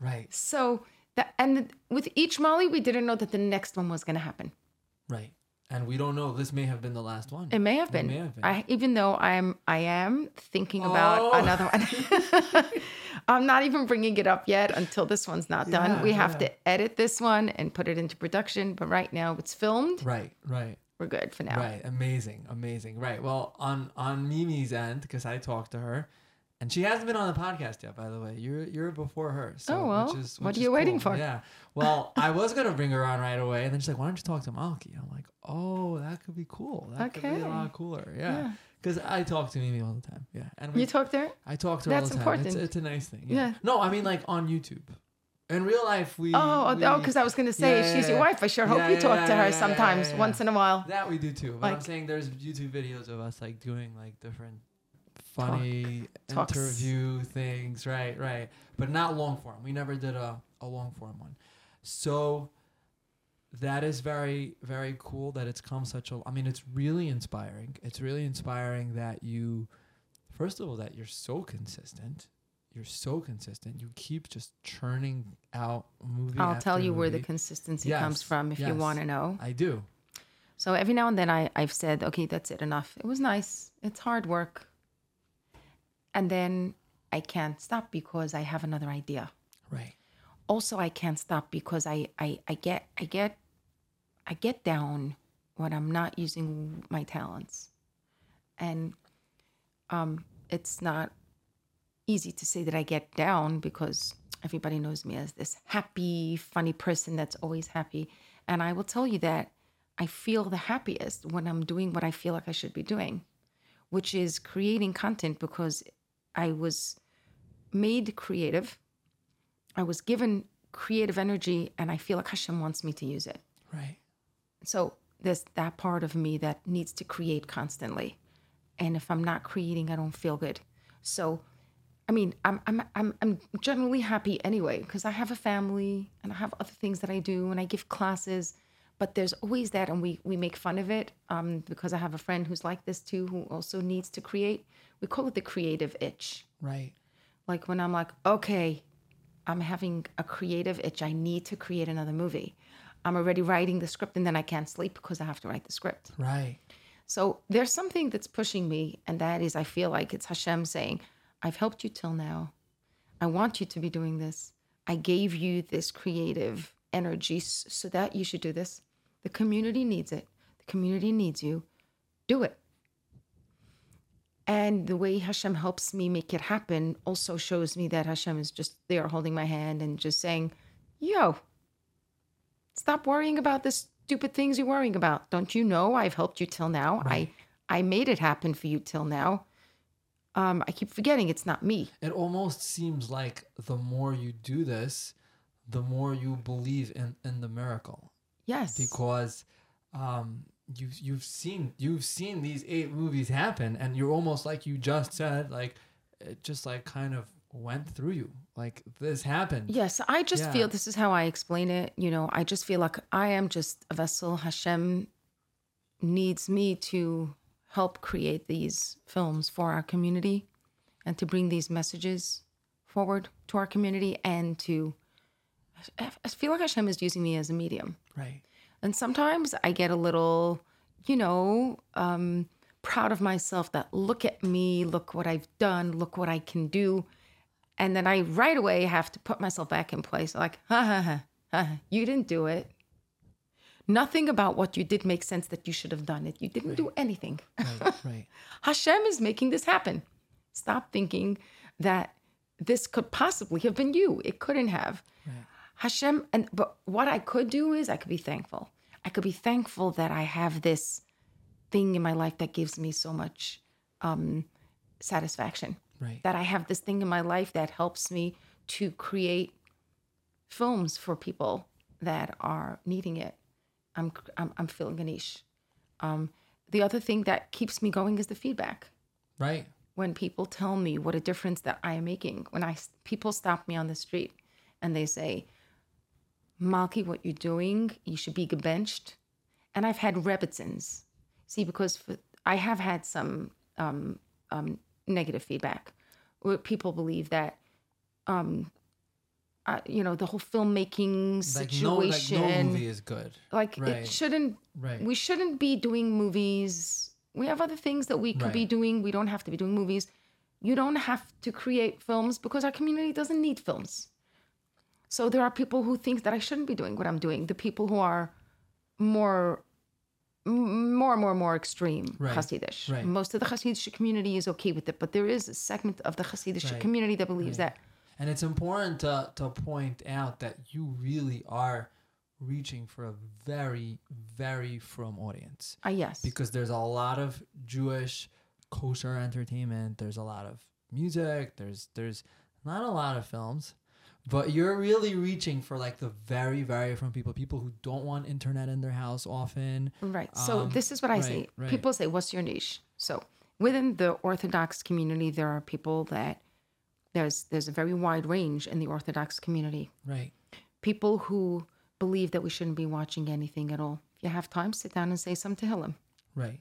So with each Molly, we didn't know that the next one was going to happen. Right. And we don't know. This may have been the last one. It may have been. Even though I am thinking about another one. I'm not even bringing it up yet until this one's not done. We have to edit this one and put it into production. But right now it's filmed. Right. We're good for now. Right. Amazing. Right. Well, on Mimi's end, because I talked to her, and she hasn't been on the podcast yet, by the way. You're before her. So, which what are you waiting for? Yeah. Well, I was gonna bring her on right away, and then she's like, "Why don't you talk to Malky?" I'm like, "Oh, that could be cool. That could be a lot cooler." Yeah. Because I talk to Mimi all the time. Yeah. And you talk to her? I talk to her all the time. Important. It's a nice thing. Yeah. No, I mean like on YouTube. In real life, we... because I was going to say, she's your wife. I sure hope you talk to her sometimes, once in a while. That we do too. But I'm saying there's YouTube videos of us like doing like different funny interview things. Right. But not long form. We never did a long form one. So that is very, very cool that it's come such a... I mean, it's really inspiring. It's really inspiring that you... First of all, that you're so consistent. You keep just churning out movie I'll after tell you movie. where the consistency comes from if you want to know. I do. So every now and then I've said, okay, that's it, enough. It was nice. It's hard work. And then I can't stop because I have another idea. Right. Also, I can't stop because I get down when I'm not using my talents. And it's not easy to say that I get down because everybody knows me as this happy, funny person that's always happy. And I will tell you that I feel the happiest when I'm doing what I feel like I should be doing, which is creating content, because I was made creative. I was given creative energy, and I feel like Hashem wants me to use it. Right. So there's that part of me that needs to create constantly. And if I'm not creating, I don't feel good. So I mean, I'm generally happy anyway, because I have a family and I have other things that I do and I give classes, but there's always that, and we make fun of it because I have a friend who's like this too, who also needs to create. We call it the creative itch. Right. Like when I'm like, okay, I'm having a creative itch. I need to create another movie. I'm already writing the script and then I can't sleep because I have to write the script. Right. So there's something that's pushing me, and that is I feel like it's Hashem saying, I've helped you till now. I want you to be doing this. I gave you this creative energy so that you should do this. The community needs it. The community needs you. Do it. And the way Hashem helps me make it happen also shows me that Hashem is just there holding my hand and just saying, yo, stop worrying about the stupid things you're worrying about. Don't you know I've helped you till now? Right. I made it happen for you till now. I keep forgetting it's not me. It almost seems like the more you do this, the more you believe in the miracle. Yes. Because you've seen these 8 movies happen, and you're almost like you just said, like it just like kind of went through you. Like this happened. Yes, I just feel, this is how I explain it. You know, I just feel like I am just a vessel. Hashem needs me to help create these films for our community and to bring these messages forward to our community, and I feel like Hashem is using me as a medium. Right. And sometimes I get a little, proud of myself that look at me, look what I've done, look what I can do. And then I right away have to put myself back in place. Like, you didn't do it. Nothing about what you did makes sense that you should have done it. You didn't do anything. Right. Hashem is making this happen. Stop thinking that this could possibly have been you. It couldn't have. Right. Hashem, but what I could do is I could be thankful. I could be thankful that I have this thing in my life that gives me so much satisfaction. Right. That I have this thing in my life that helps me to create films for people that are needing it. I'm feeling a niche. The other thing that keeps me going is the feedback. Right. When people tell me what a difference that I am making, when people stop me on the street and they say, Malki, what you're doing, you should be gebenched. And I've had Rebbitzins. See, because I have had some negative feedback where people believe that, the whole filmmaking situation. No movie is good. Like it shouldn't, we shouldn't be doing movies. We have other things that we could be doing. We don't have to be doing movies. You don't have to create films because our community doesn't need films. So there are people who think that I shouldn't be doing what I'm doing. The people who are more extreme Hasidish. Right. Most of the Hasidic community is okay with it, but there is a segment of the Hasidic community that believes that. And it's important to point out that you really are reaching for a very, very frum audience. Yes. Because there's a lot of Jewish kosher entertainment. There's a lot of music. There's not a lot of films. But you're really reaching for like the very, very frum people who don't want internet in their house often. Right. So this is what I say. Right. People say, what's your niche? So within the Orthodox community, there are people that there's a very wide range in the Orthodox community. Right. People who believe that we shouldn't be watching anything at all. If you have time, sit down and say some Tehillim. Right.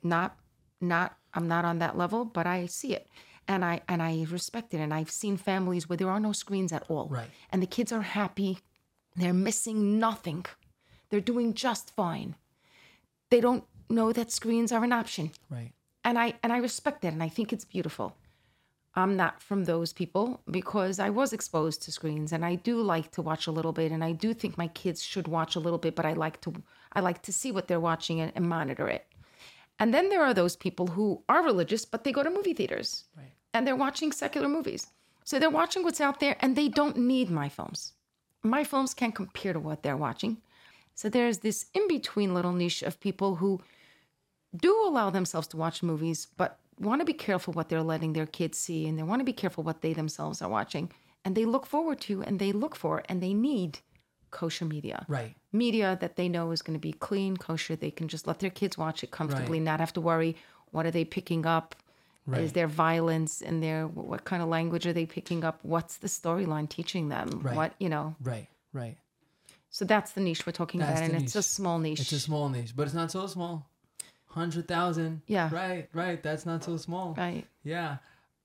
I'm not on that level, but I see it. And I respect it. And I've seen families where there are no screens at all. Right. And the kids are happy. They're missing nothing. They're doing just fine. They don't know that screens are an option. Right. And I respect that, and I think it's beautiful. I'm not from those people because I was exposed to screens, and I do like to watch a little bit, and I do think my kids should watch a little bit, but I like to see what they're watching and monitor it. And then there are those people who are religious, but they go to movie theaters. Right. And they're watching secular movies. So they're watching what's out there, and they don't need my films. My films can't compare to what they're watching. So there's this in-between little niche of people who do allow themselves to watch movies, but want to be careful what they're letting their kids see, and they want to be careful what they themselves are watching. And they look forward to, and they look for, and they need kosher media. Right. Media that they know is going to be clean, kosher. They can just let their kids watch it comfortably, not have to worry, what are they picking up? Right. Is there violence in there? What kind of language are they picking up? What's the storyline teaching them? Right. Right. Right. So that's the niche we're talking about, and it's a small niche. It's a small niche, but it's not so small. 100,000. Yeah. Right. That's not so small. Right. Yeah.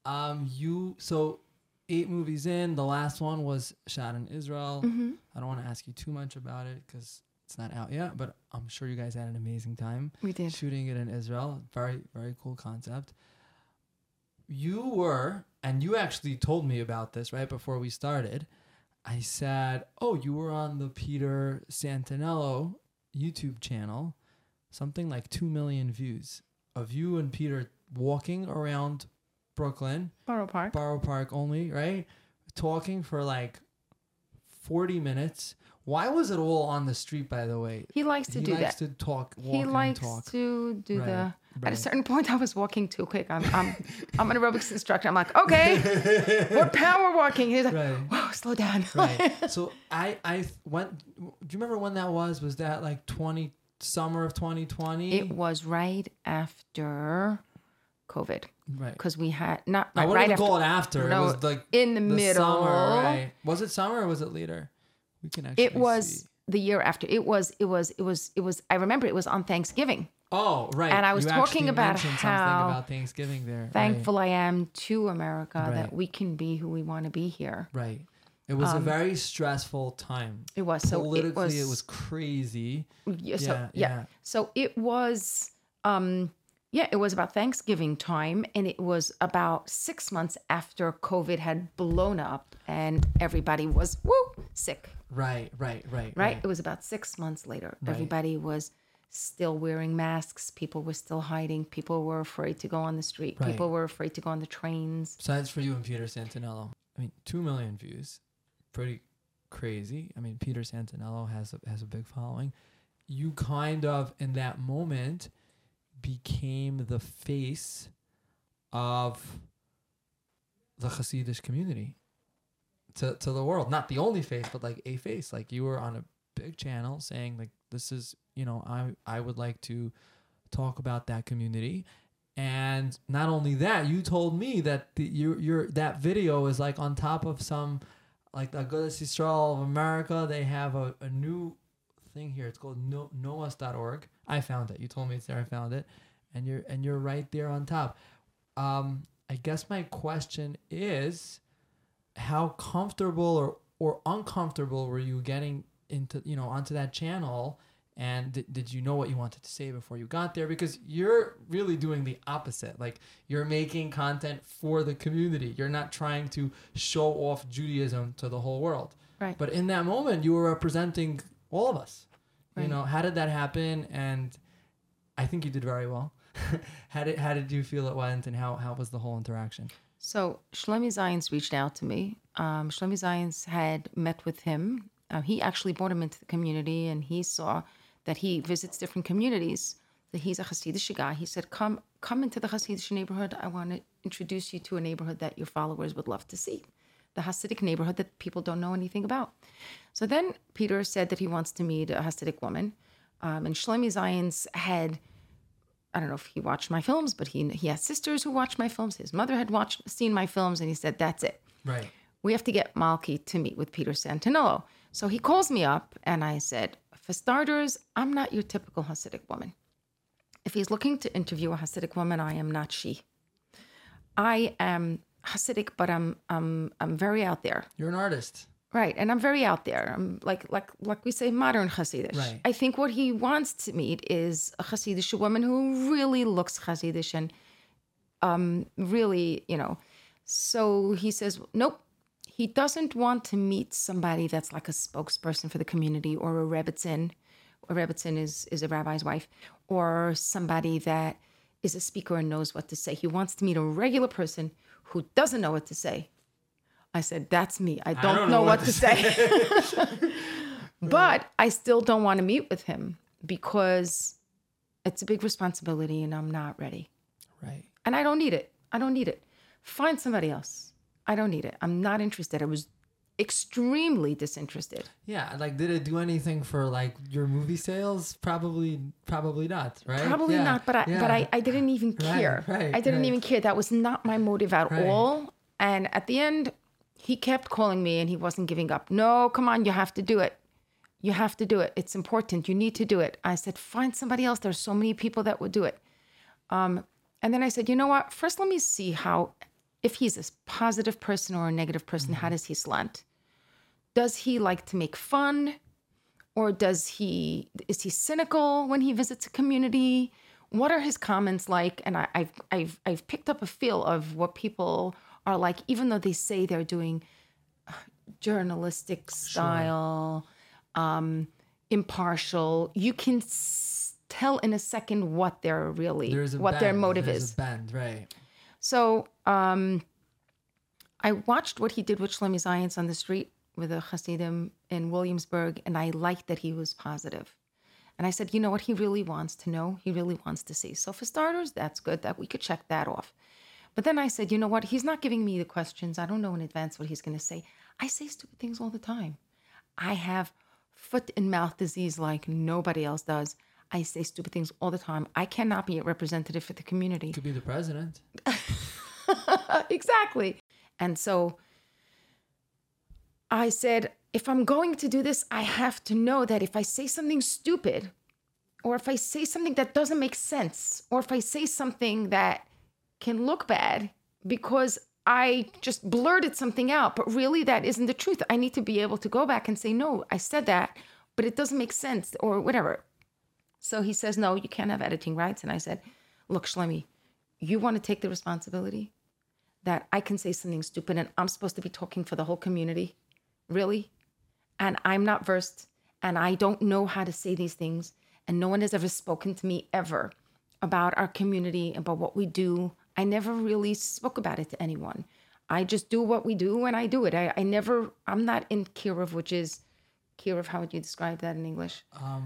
So 8 movies in. The last one was shot in Israel. Mm-hmm. I don't want to ask you too much about it because it's not out yet, but I'm sure you guys had an amazing time. We did. Shooting it in Israel. Very, very cool concept. You actually told me about this right before we started. I said, you were on the Peter Santinello YouTube channel. Something like 2 million views of you and Peter walking around Brooklyn. Borough Park Only, right? Talking for like 40 minutes. Why was it all on the street, by the way? He likes to do that. He likes to talk, walk He and likes talk. to do Right. At a certain point, I was walking too quick. I'm an aerobics instructor. I'm like, okay, we're power walking. He's like, whoa, slow down. Right. So I went. Do you remember when that was? Was that like summer of 2020? It was right after COVID. Right. Because we had not I wouldn't right even after. call it after. No, it was like in the middle. Summer, right? Was it summer or was it later? We can actually. It was see. the year after. It was. I remember it was on Thanksgiving. Oh, right. And I was you talking about something how about Thanksgiving there. Thankful I am to America Right. that we can be who we want to be here. Right. It was a very stressful time. It was. So politically, it was crazy. Yeah. So Yeah. So it was. It was about Thanksgiving time, and it was about 6 months after COVID had blown up, and everybody was sick. Right. Right. It was about 6 months later. Right. Everybody was still wearing masks. People were still hiding. People were afraid to go on the street. Right. People were afraid to go on the trains. Besides for you and Peter Santinello, I mean, 2 million views, pretty crazy. I mean, Peter Santinello has a big following. You kind of in that moment became the face of the Hasidic community to the world. Not the only face, but like a face. Like you were on a big channel saying like, this is, I would like to talk about that community. And not only that, you told me that your that video is like on top of some, like the Agudas Yisrael of America. They have a new thing here. It's called noas.org. I found it. You told me it's there. I found it. And you're right there on top. I guess my question is, how comfortable or uncomfortable were you getting into, onto that channel? And did you know what you wanted to say before you got there? Because you're really doing the opposite. Like, you're making content for the community. You're not trying to show off Judaism to the whole world. Right. But in that moment, you were representing all of us. Right. How did that happen? And I think you did very well. How did you feel it went, and how was the whole interaction? So Shlomi Zayins reached out to me. Shlomi Zayins had met with him. He actually brought him into the community, and he saw that he visits different communities, that he's a Hasidic guy. He said, come into the Hasidic neighborhood. I want to introduce you to a neighborhood that your followers would love to see, the Hasidic neighborhood that people don't know anything about. So then Peter said that he wants to meet a Hasidic woman. And Shlomi Zayins had, I don't know if he watched my films, but he has sisters who watched my films. His mother had seen my films, and he said, that's it. Right. We have to get Malki to meet with Peter Santinello. So he calls me up, and I said, for starters, I'm not your typical Hasidic woman. If he's looking to interview a Hasidic woman, I am not she. I am Hasidic, but I'm very out there. You're an artist. Right, and I'm very out there. I'm like we say, modern Hasidic. Right. I think what he wants to meet is a Hasidic woman who really looks Hasidic and really, So he says, nope. He doesn't want to meet somebody that's like a spokesperson for the community, or a Rebbitzin. A Rebbitzin is a rabbi's wife, or somebody that is a speaker and knows what to say. He wants to meet a regular person who doesn't know what to say. I said, that's me. I don't know what to say. But I still don't want to meet with him because it's a big responsibility and I'm not ready. Right. And I don't need it. Find somebody else. I don't need it. I'm not interested. I was extremely disinterested. Yeah, like, did it do anything for like your movie sales? Probably not, right? Probably not. But I didn't even care. Right, I didn't even care. That was not my motive at all. And at the end, he kept calling me, and he wasn't giving up. No, come on, you have to do it. You have to do it. It's important. You need to do it. I said, find somebody else. There's so many people that would do it. And then I said, you know what? First, let me see if he's a positive person or a negative person, how does he slant? Does he like to make fun? Or is he cynical when he visits a community? What are his comments like? And I've picked up a feel of what people are like, even though they say they're doing journalistic style, impartial. You can tell in a second what they're really, their motive is. There's a bend, right? So I watched what he did with Shlomi Zions on the street with the Hasidim in Williamsburg, and I liked that he was positive. And I said, you know what he really wants to know? He really wants to see. So for starters, that's good that we could check that off. But then I said, you know what? He's not giving me the questions. I don't know in advance what he's going to say. I say stupid things all the time. I have foot and mouth disease like nobody else does. I say stupid things all the time. I cannot be a representative for the community. You could be the president. Exactly. And so I said, if I'm going to do this, I have to know that if I say something stupid, or if I say something that doesn't make sense, or if I say something that can look bad because I just blurted something out, but really that isn't the truth. I need to be able to go back and say, no, I said that, but it doesn't make sense or whatever. So he says, no, you can't have editing rights. And I said, look, Shlomi, you want to take the responsibility that I can say something stupid and I'm supposed to be talking for the whole community? Really? And I'm not versed and I don't know how to say these things. And no one has ever spoken to me ever about our community, about what we do. I never really spoke about it to anyone. I just do what we do and I do it. I'm not in Kiruv, which is, Kiruv, how would you describe that in English?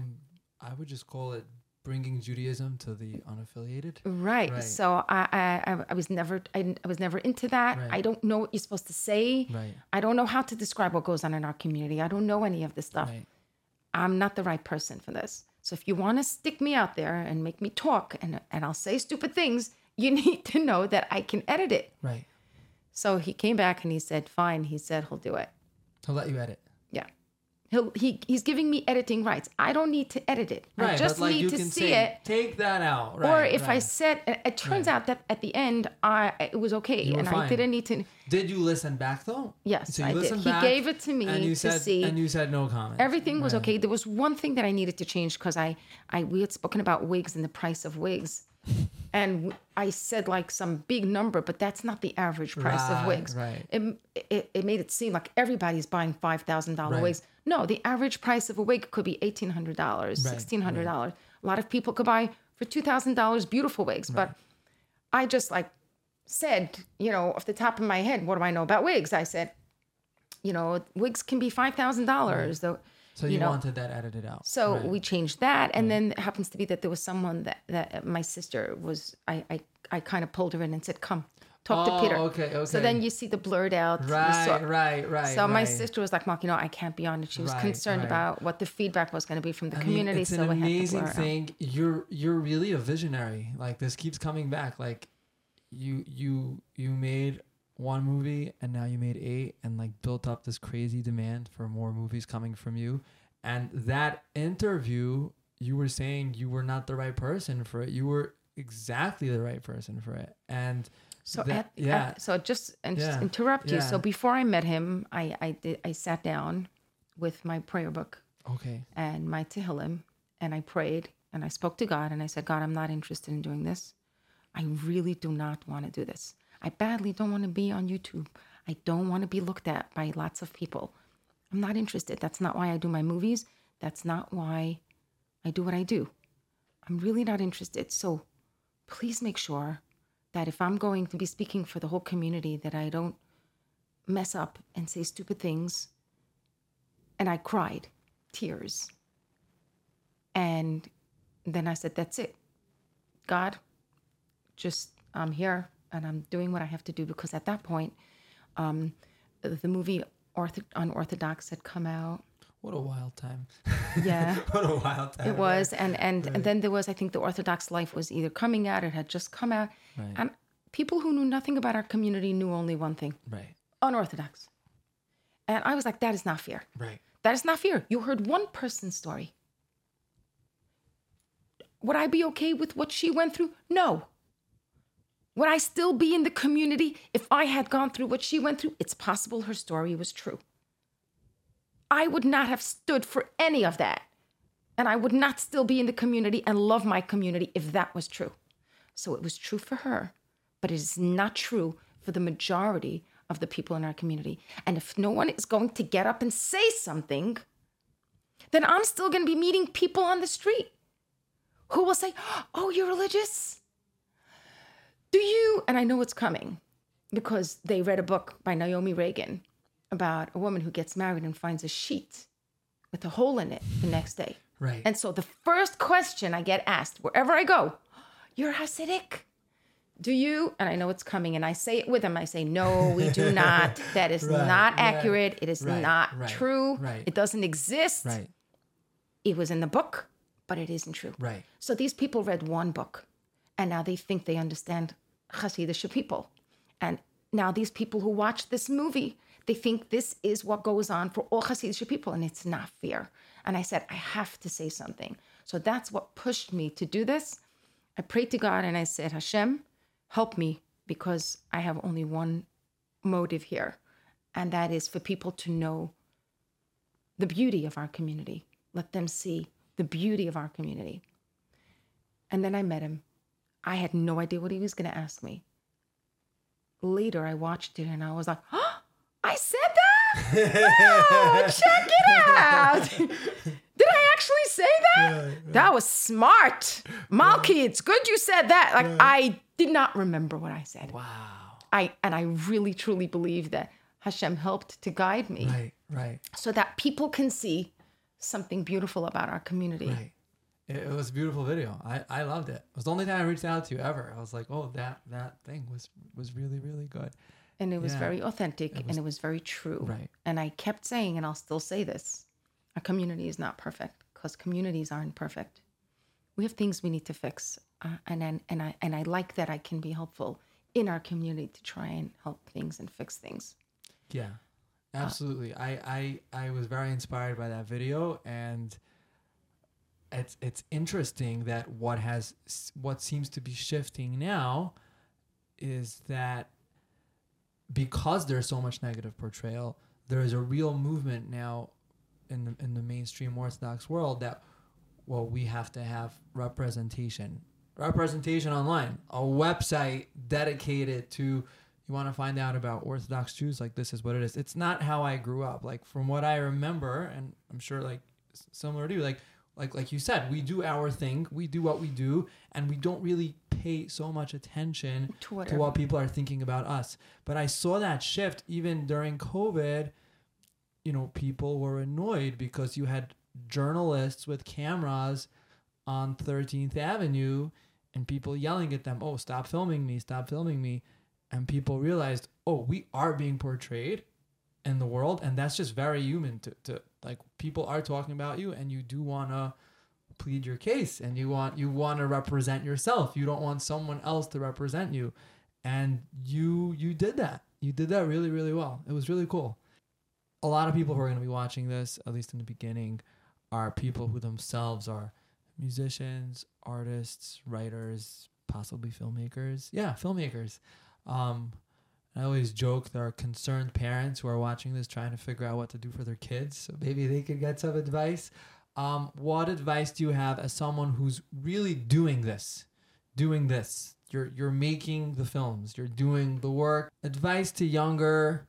I would just call it bringing Judaism to the unaffiliated. Right. So I was never into that. Right. I don't know what you're supposed to say. Right. I don't know how to describe what goes on in our community. I don't know any of this stuff. Right. I'm not the right person for this. So if you want to stick me out there and make me talk and I'll say stupid things, you need to know that I can edit it. Right. So he came back and he said, fine. He said, he'll do it. He'll let you edit. Yeah. He's giving me editing rights. I don't need to edit it. Right, I just but like need you to can see say, it. Take that out. Right, Or if I right. said, it turns out that at the end, it was okay. You were And fine. I didn't need to. Did you listen back though? Yes, So you I did. listened He back, gave it to me and you to said, see. And you said no comment. Everything was Right. okay. There was one thing that I needed to change because we had spoken about wigs and the price of wigs. And I said like some big number, but that's not the average price of Right, wigs. right. It made it seem like everybody's buying $5,000 Right. wigs. No, the average price of a wig could be $1,800, $1,600. A lot of people could buy for $2,000 beautiful wigs. But I just like said, off the top of my head, what do I know about wigs? I said, wigs can be $5,000. Though. So you wanted that edited out. So Right. we changed that, and then it happens to be that there was someone that my sister was. I kind of pulled her in and said, "Come, talk to Peter." Okay. So then you see the blurred out. Right. So my right. sister was like, "Mark, I can't be on it." She was Right, concerned right. about what the feedback was going to be from the I mean, community. it's So an we had to amazing blur it out. thing. You're really a visionary. Like this keeps coming back. Like you made one movie and now you made 8 and like built up this crazy demand for more movies coming from you. And that interview, you were saying you were not the right person for it. You were exactly the right person for it. And So that, just interrupt you. Yeah. So before I met him, I sat down with my prayer book okay. and my Tehillim, and I prayed and I spoke to God and I said, God, I'm not interested in doing this. I really do not want to do this. I badly don't want to be on YouTube. I don't want to be looked at by lots of people. I'm not interested. That's not why I do my movies. That's not why I do what I do. I'm really not interested. So please make sure that if I'm going to be speaking for the whole community, that I don't mess up and say stupid things. And I cried, tears. And then I said, that's it. God, I'm here and I'm doing what I have to do, because at that point, the movie Unorthodox had come out. What a wild time. Yeah. What a wild time. It was. And then there was, I think, The Orthodox Life was either coming out, it had just come out. Right. And people who knew nothing about our community knew only one thing. Right. Unorthodox. And I was like, that is not fair. Right. That is not fair. You heard one person's story. Would I be okay with what she went through? No. Would I still be in the community if I had gone through what she went through? It's possible her story was true. I would not have stood for any of that. And I would not still be in the community and love my community if that was true. So it was true for her, but it is not true for the majority of the people in our community. And if no one is going to get up and say something, then I'm still going to be meeting people on the street who will say, oh, you're religious? Do you and I know it's coming because they read a book by Naomi Reagan about a woman who gets married and finds a sheet with a hole in it the next day. Right. And so the first question I get asked wherever I go, you're Hasidic? Do you? And I know it's coming. And I say it with them. I say, no, we do not. That is not accurate. It is not true. Right. It doesn't exist. Right. It was in the book, but it isn't true. Right. So these people read one book, and now they think they understand Hasidic people. And now these people who watch this movie, they think this is what goes on for all Hasidic people, and it's not fair. And I said, I have to say something. So that's what pushed me to do this. I prayed to God, and I said, Hashem, help me, because I have only one motive here, and that is for people to know the beauty of our community. Let them see the beauty of our community. And then I met him. I had no idea what he was going to ask me. Later, I watched it and I was like, oh, I said that? Oh, check it out. Did I actually say that? Right. That was smart. Malki, it's good you said that. Like, I did not remember what I said. Wow. And I really, truly believe that Hashem helped to guide me. Right. So that people can see something beautiful about our community. Right. It was a beautiful video. I loved it. It was the only time I reached out to you ever. I was like, oh, that thing was really, really good. And it was very authentic and it was very true. Right. And I kept saying, and I'll still say this, our community is not perfect because communities aren't perfect. We have things we need to fix. And I like that I can be helpful in our community to try and help things and fix things. Yeah, absolutely. I was very inspired by that video, and it's interesting that what seems to be shifting now is that because there's so much negative portrayal, there is a real movement now in the mainstream Orthodox world that, well, we have to have representation online, a website dedicated to, you want to find out about Orthodox Jews, like, this is what it is. It's not how I grew up. Like, from what I remember, and I'm sure like similar to you, like you said, we do our thing, we do what we do, and we don't really pay so much attention to what people are thinking about us. But I saw that shift even during COVID. You know, people were annoyed because you had journalists with cameras on 13th Avenue and people yelling at them, oh, stop filming me. And people realized, oh, we are being portrayed in the world, and that's just very human to like, people are talking about you, and you do want to plead your case, and you want to represent yourself. You don't want someone else to represent you. And you did that. You did that really, really well. It was really cool. A lot of people who are going to be watching this, at least in the beginning, are people who themselves are musicians, artists, writers, possibly filmmakers. Yeah, filmmakers. I always joke there are concerned parents who are watching this trying to figure out what to do for their kids. So maybe they could get some advice. What advice do you have as someone who's really doing this? You're making the films, you're doing the work. Advice to younger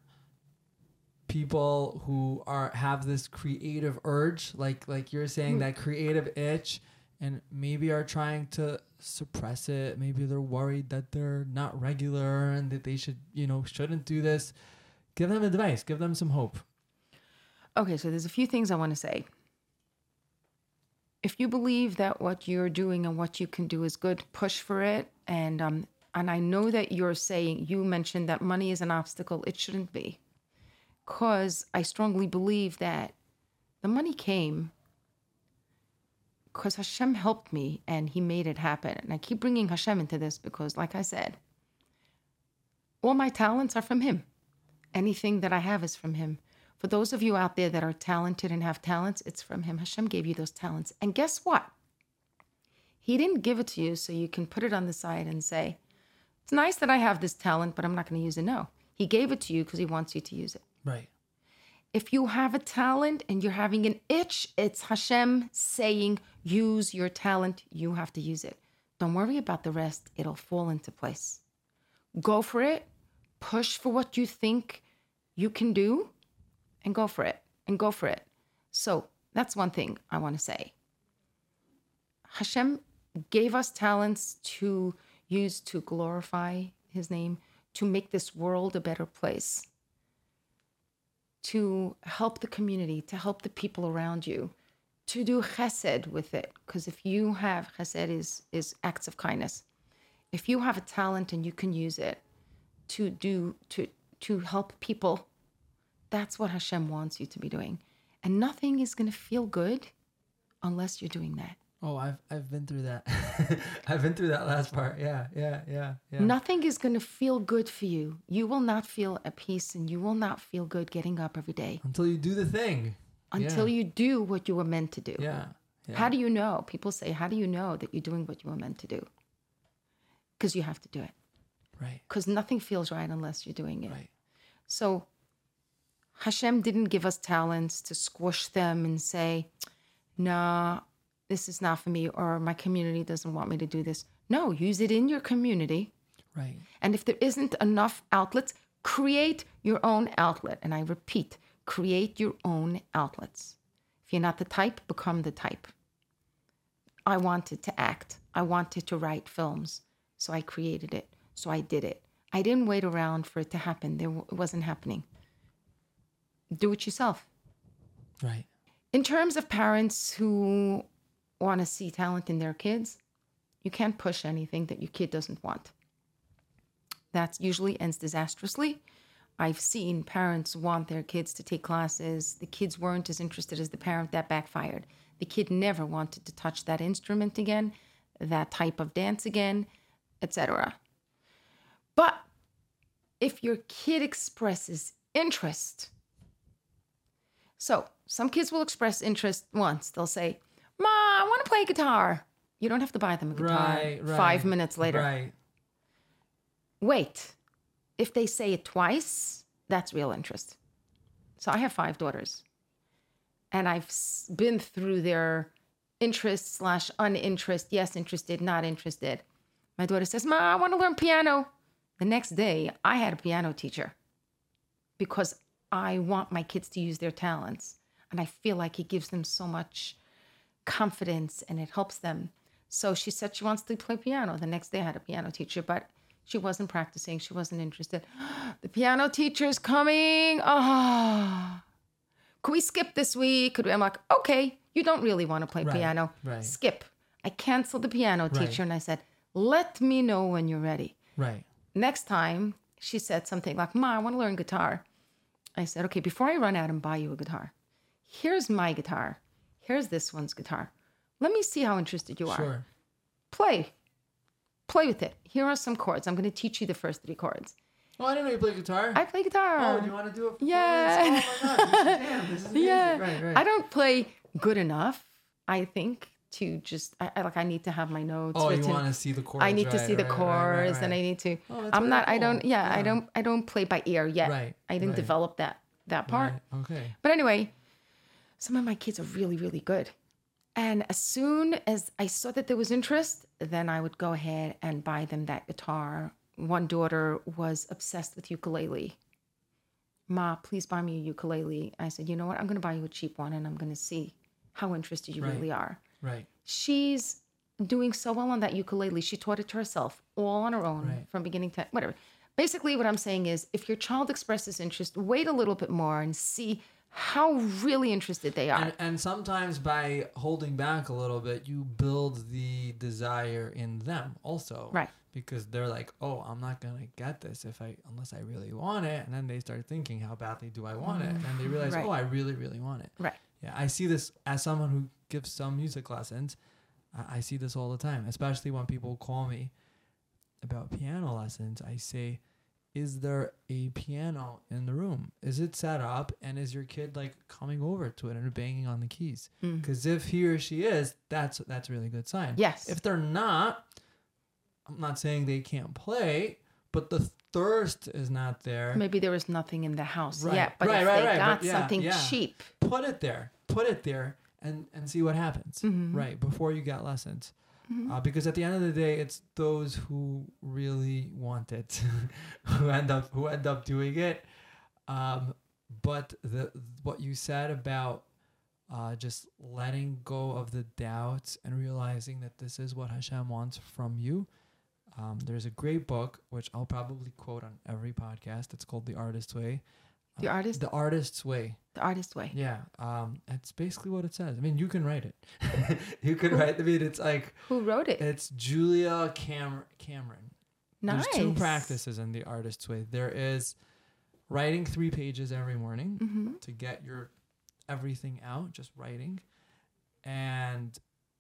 people who have this creative urge, like you're saying, that creative itch, and maybe are trying to suppress it. Maybe they're worried that they're not regular and that they shouldn't do this. Give them advice. Give them some hope. Okay, so there's a few things I want to say. If you believe that what you're doing and what you can do is good, push for it. And I know that you mentioned that money is an obstacle. It shouldn't be. Because I strongly believe that the money came because Hashem helped me and he made it happen. And I keep bringing Hashem into this because, like I said, all my talents are from him. Anything that I have is from him. For those of you out there that are talented and have talents, it's from him. Hashem gave you those talents. And guess what? He didn't give it to you so you can put it on the side and say, it's nice that I have this talent, but I'm not going to use it. No. He gave it to you because he wants you to use it. Right. If you have a talent and you're having an itch, it's Hashem saying, use your talent. You have to use it. Don't worry about the rest. It'll fall into place. Go for it. Push for what you think you can do and go for it. So that's one thing I want to say. Hashem gave us talents to use to glorify his name, to make this world a better place, to help the community, to help the people around you, to do chesed with it. Because if you have, chesed is acts of kindness. If you have a talent and you can use it to help people, that's what Hashem wants you to be doing. And nothing is going to feel good unless you're doing that. Oh, I've been through that. I've been through that last part. Yeah. Nothing is going to feel good for you. You will not feel at peace, and you will not feel good getting up every day. Until you do the thing. Until you do what you were meant to do. Yeah. How do you know? People say, how do you know that you're doing what you were meant to do? Because you have to do it. Right. Because nothing feels right unless you're doing it. Right. So Hashem didn't give us talents to squish them and say, nah, this is not for me, or my community doesn't want me to do this. No, use it in your community. Right. And if there isn't enough outlets, create your own outlet. And I repeat, create your own outlets. If you're not the type, become the type. I wanted to act. I wanted to write films. So I created it. So I did it. I didn't wait around for it to happen. It wasn't happening. Do it yourself. Right. In terms of parents who want to see talent in their kids, you can't push anything that your kid doesn't want. That usually ends disastrously. I've seen parents want their kids to take classes. The kids weren't as interested as the parent. That backfired. The kid never wanted to touch that instrument again, that type of dance again, etc. But if your kid expresses interest, so some kids will express interest once. They'll say, Ma, I want to play guitar. You don't have to buy them a guitar 5 minutes later. Right. Wait. If they say it twice, that's real interest. So I have 5 daughters. And I've been through their interest / uninterest. Yes, interested, not interested. My daughter says, Ma, I want to learn piano. The next day, I had a piano teacher because I want my kids to use their talents. And I feel like it gives them so much confidence and it helps them. So she said she wants to play piano. The next day I had a piano teacher, but she wasn't practicing. She wasn't interested. The piano teacher's coming. Could we skip this week? I'm like, okay, you don't really want to play piano. Right. Skip. I canceled the piano teacher and I said, let me know when you're ready. Right. Next time she said something like, Ma, I want to learn guitar. I said, okay, before I run out and buy you a guitar, here's my guitar. Here's this one's guitar. Let me see how interested you are. Sure. Play with it. Here are some chords. I'm going to teach you the first 3 chords. Oh, I didn't know you play guitar. I play guitar. Oh, do you want to do it? Yeah. Oh my God. This is amazing. Yeah. Right. I don't play good enough, I think, to just, I need to have my notes Oh, written. you want to see the chords. I need to see the chords and I need to, I'm not, I don't, I don't play by ear yet. Right. I didn't develop that part. Right. Okay. But anyway, some of my kids are really, really good. And as soon as I saw that there was interest, then I would go ahead and buy them that guitar. One daughter was obsessed with ukulele. Ma, please buy me a ukulele. I said, you know what? I'm going to buy you a cheap one and I'm going to see how interested you really are. Right. She's doing so well on that ukulele. She taught it to herself all on her own from beginning to whatever. Basically, what I'm saying is if your child expresses interest, wait a little bit more and see how really interested they are. And sometimes by holding back a little bit, you build the desire in them also. Right. Because they're like, oh, I'm not going to get this unless I really want it. And then they start thinking, how badly do I want it? And they realize, oh, I really, really want it. Right. Yeah, I see this as someone who gives some music lessons. I see this all the time, especially when people call me about piano lessons. I say, is there a piano in the room? Is it set up? And is your kid like coming over to it and banging on the keys? Because if he or she is, that's a really good sign. Yes. If they're not, I'm not saying they can't play, but the thirst is not there. Maybe there was nothing in the house Right. yet, but Right, if right, they right. got But something cheap. Put it there, and see what happens. Right before you get lessons. Because at the end of the day, it's those who really want it who end up doing it. But what you said about just letting go of the doubts and realizing that this is what Hashem wants from you, There's a great book, which I'll probably quote on every podcast. It's called The Artist's Way. The Artist's Way. The Artist's Way. Yeah. It's basically what it says. I mean, you can write it. You can write. I mean, it's like. Who wrote it? It's Julia Cameron. Nice. There's 2 practices in The Artist's Way. There is writing 3 pages every morning to get your everything out, just writing, and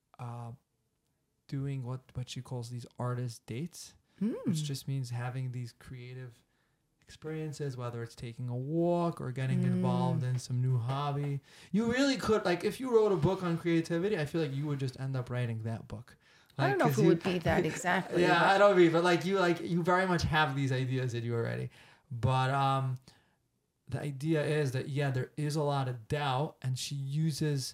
doing what she calls these artist dates, which just means having these creative experiences, whether it's taking a walk or getting involved in some new hobby. You really could, like, if you wrote a book on creativity, I feel like you would just end up writing that book. Like, I don't know if it would be that exactly. Yeah, I don't mean, but you very much have these ideas in you already. But the idea is that there is a lot of doubt, and she uses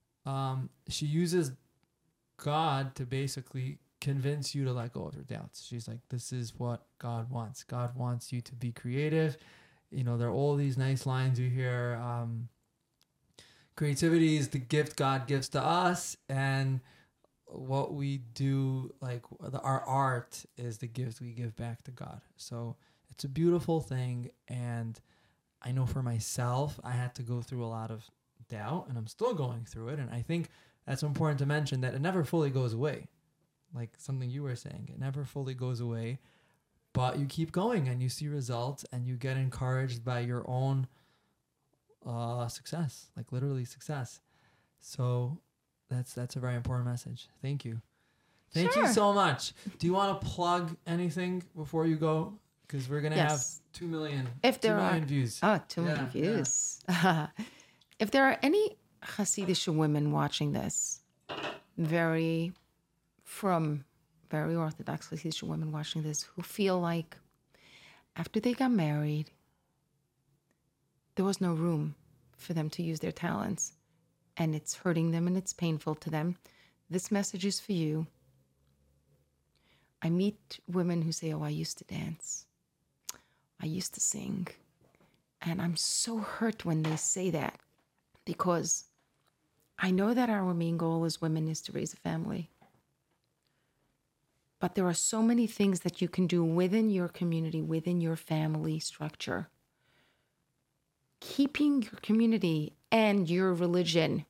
God to basically convince you to let go of your doubts. She's like, this is what God wants. God wants you to be creative. You know, there are all these nice lines you hear. Creativity is the gift God gives to us, and what we do, like our art, is the gift we give back to God. So it's a beautiful thing, and I know for myself, I had to go through a lot of doubt, and I'm still going through it, and I think that's important to mention, that it never fully goes away. Like something you were saying, it never fully goes away, but you keep going and you see results, and you get encouraged by your own success, like literally success. So that's a very important message. Thank you. Thank you so much. Do you want to plug anything before you go? Because we're going to have 2 million, if there 2 million are, views. Oh, 2 million views. Yeah. If there are any Hasidic women watching this, very Orthodox Hasidic women watching this, who feel like after they got married, there was no room for them to use their talents, and it's hurting them and it's painful to them, this message is for you. I meet women who say, oh, I used to dance. I used to sing. And I'm so hurt when they say that, because I know that our main goal as women is to raise a family. But there are so many things that you can do within your community, within your family structure. Keeping your community and your religion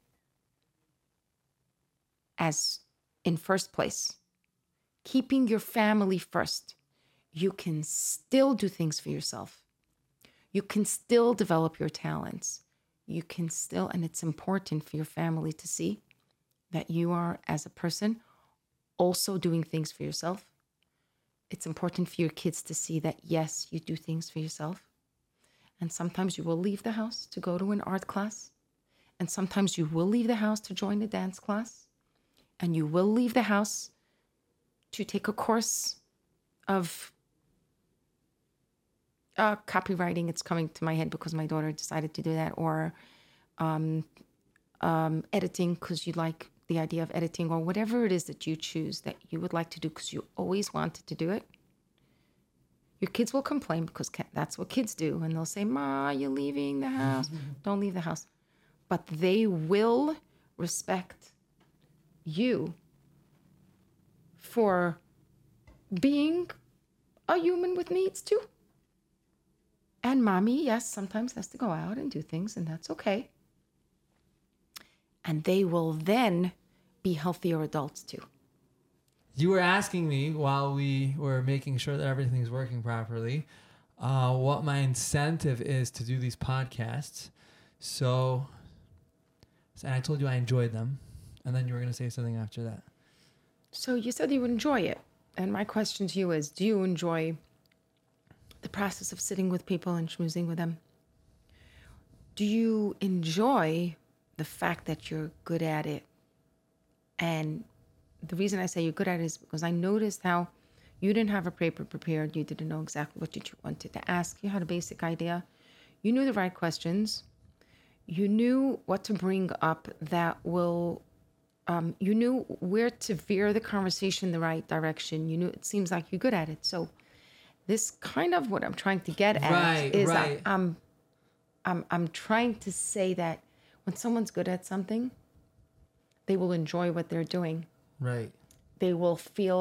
as in first place. Keeping your family first. You can still do things for yourself. You can still develop your talents. You can still, and it's important for your family to see that you are, as a person, also doing things for yourself. It's important for your kids to see that, yes, you do things for yourself. And sometimes you will leave the house to go to an art class. And sometimes you will leave the house to join a dance class. And you will leave the house to take a course of copywriting. It's coming to my head because my daughter decided to do that. Or editing because you like the idea of editing, or whatever it is that you choose that you would like to do because you always wanted to do it. Your kids will complain because that's what kids do. And they'll say, Ma, you're leaving the house. Don't leave the house. But they will respect you for being a human with needs too. And mommy, yes, sometimes has to go out and do things, and that's okay. And they will then be healthier adults too. You were asking me while we were making sure that everything's working properly, what my incentive is to do these podcasts. And I told you I enjoyed them. And then you were going to say something after that. So you said you would enjoy it. And my question to you is, do you enjoy the process of sitting with people and schmoozing with them? Do you enjoy the fact that you're good at it? And the reason I say you're good at it is because I noticed how you didn't have a paper prepared. You didn't know exactly what you wanted to ask. You had a basic idea. You knew the right questions. You knew what to bring up that will, you knew where to veer the conversation the right direction. You knew, it seems like you're good at it. So this kind of what I'm trying to get at is that I'm trying to say that when someone's good at something, they will enjoy what they're doing. Right. They will feel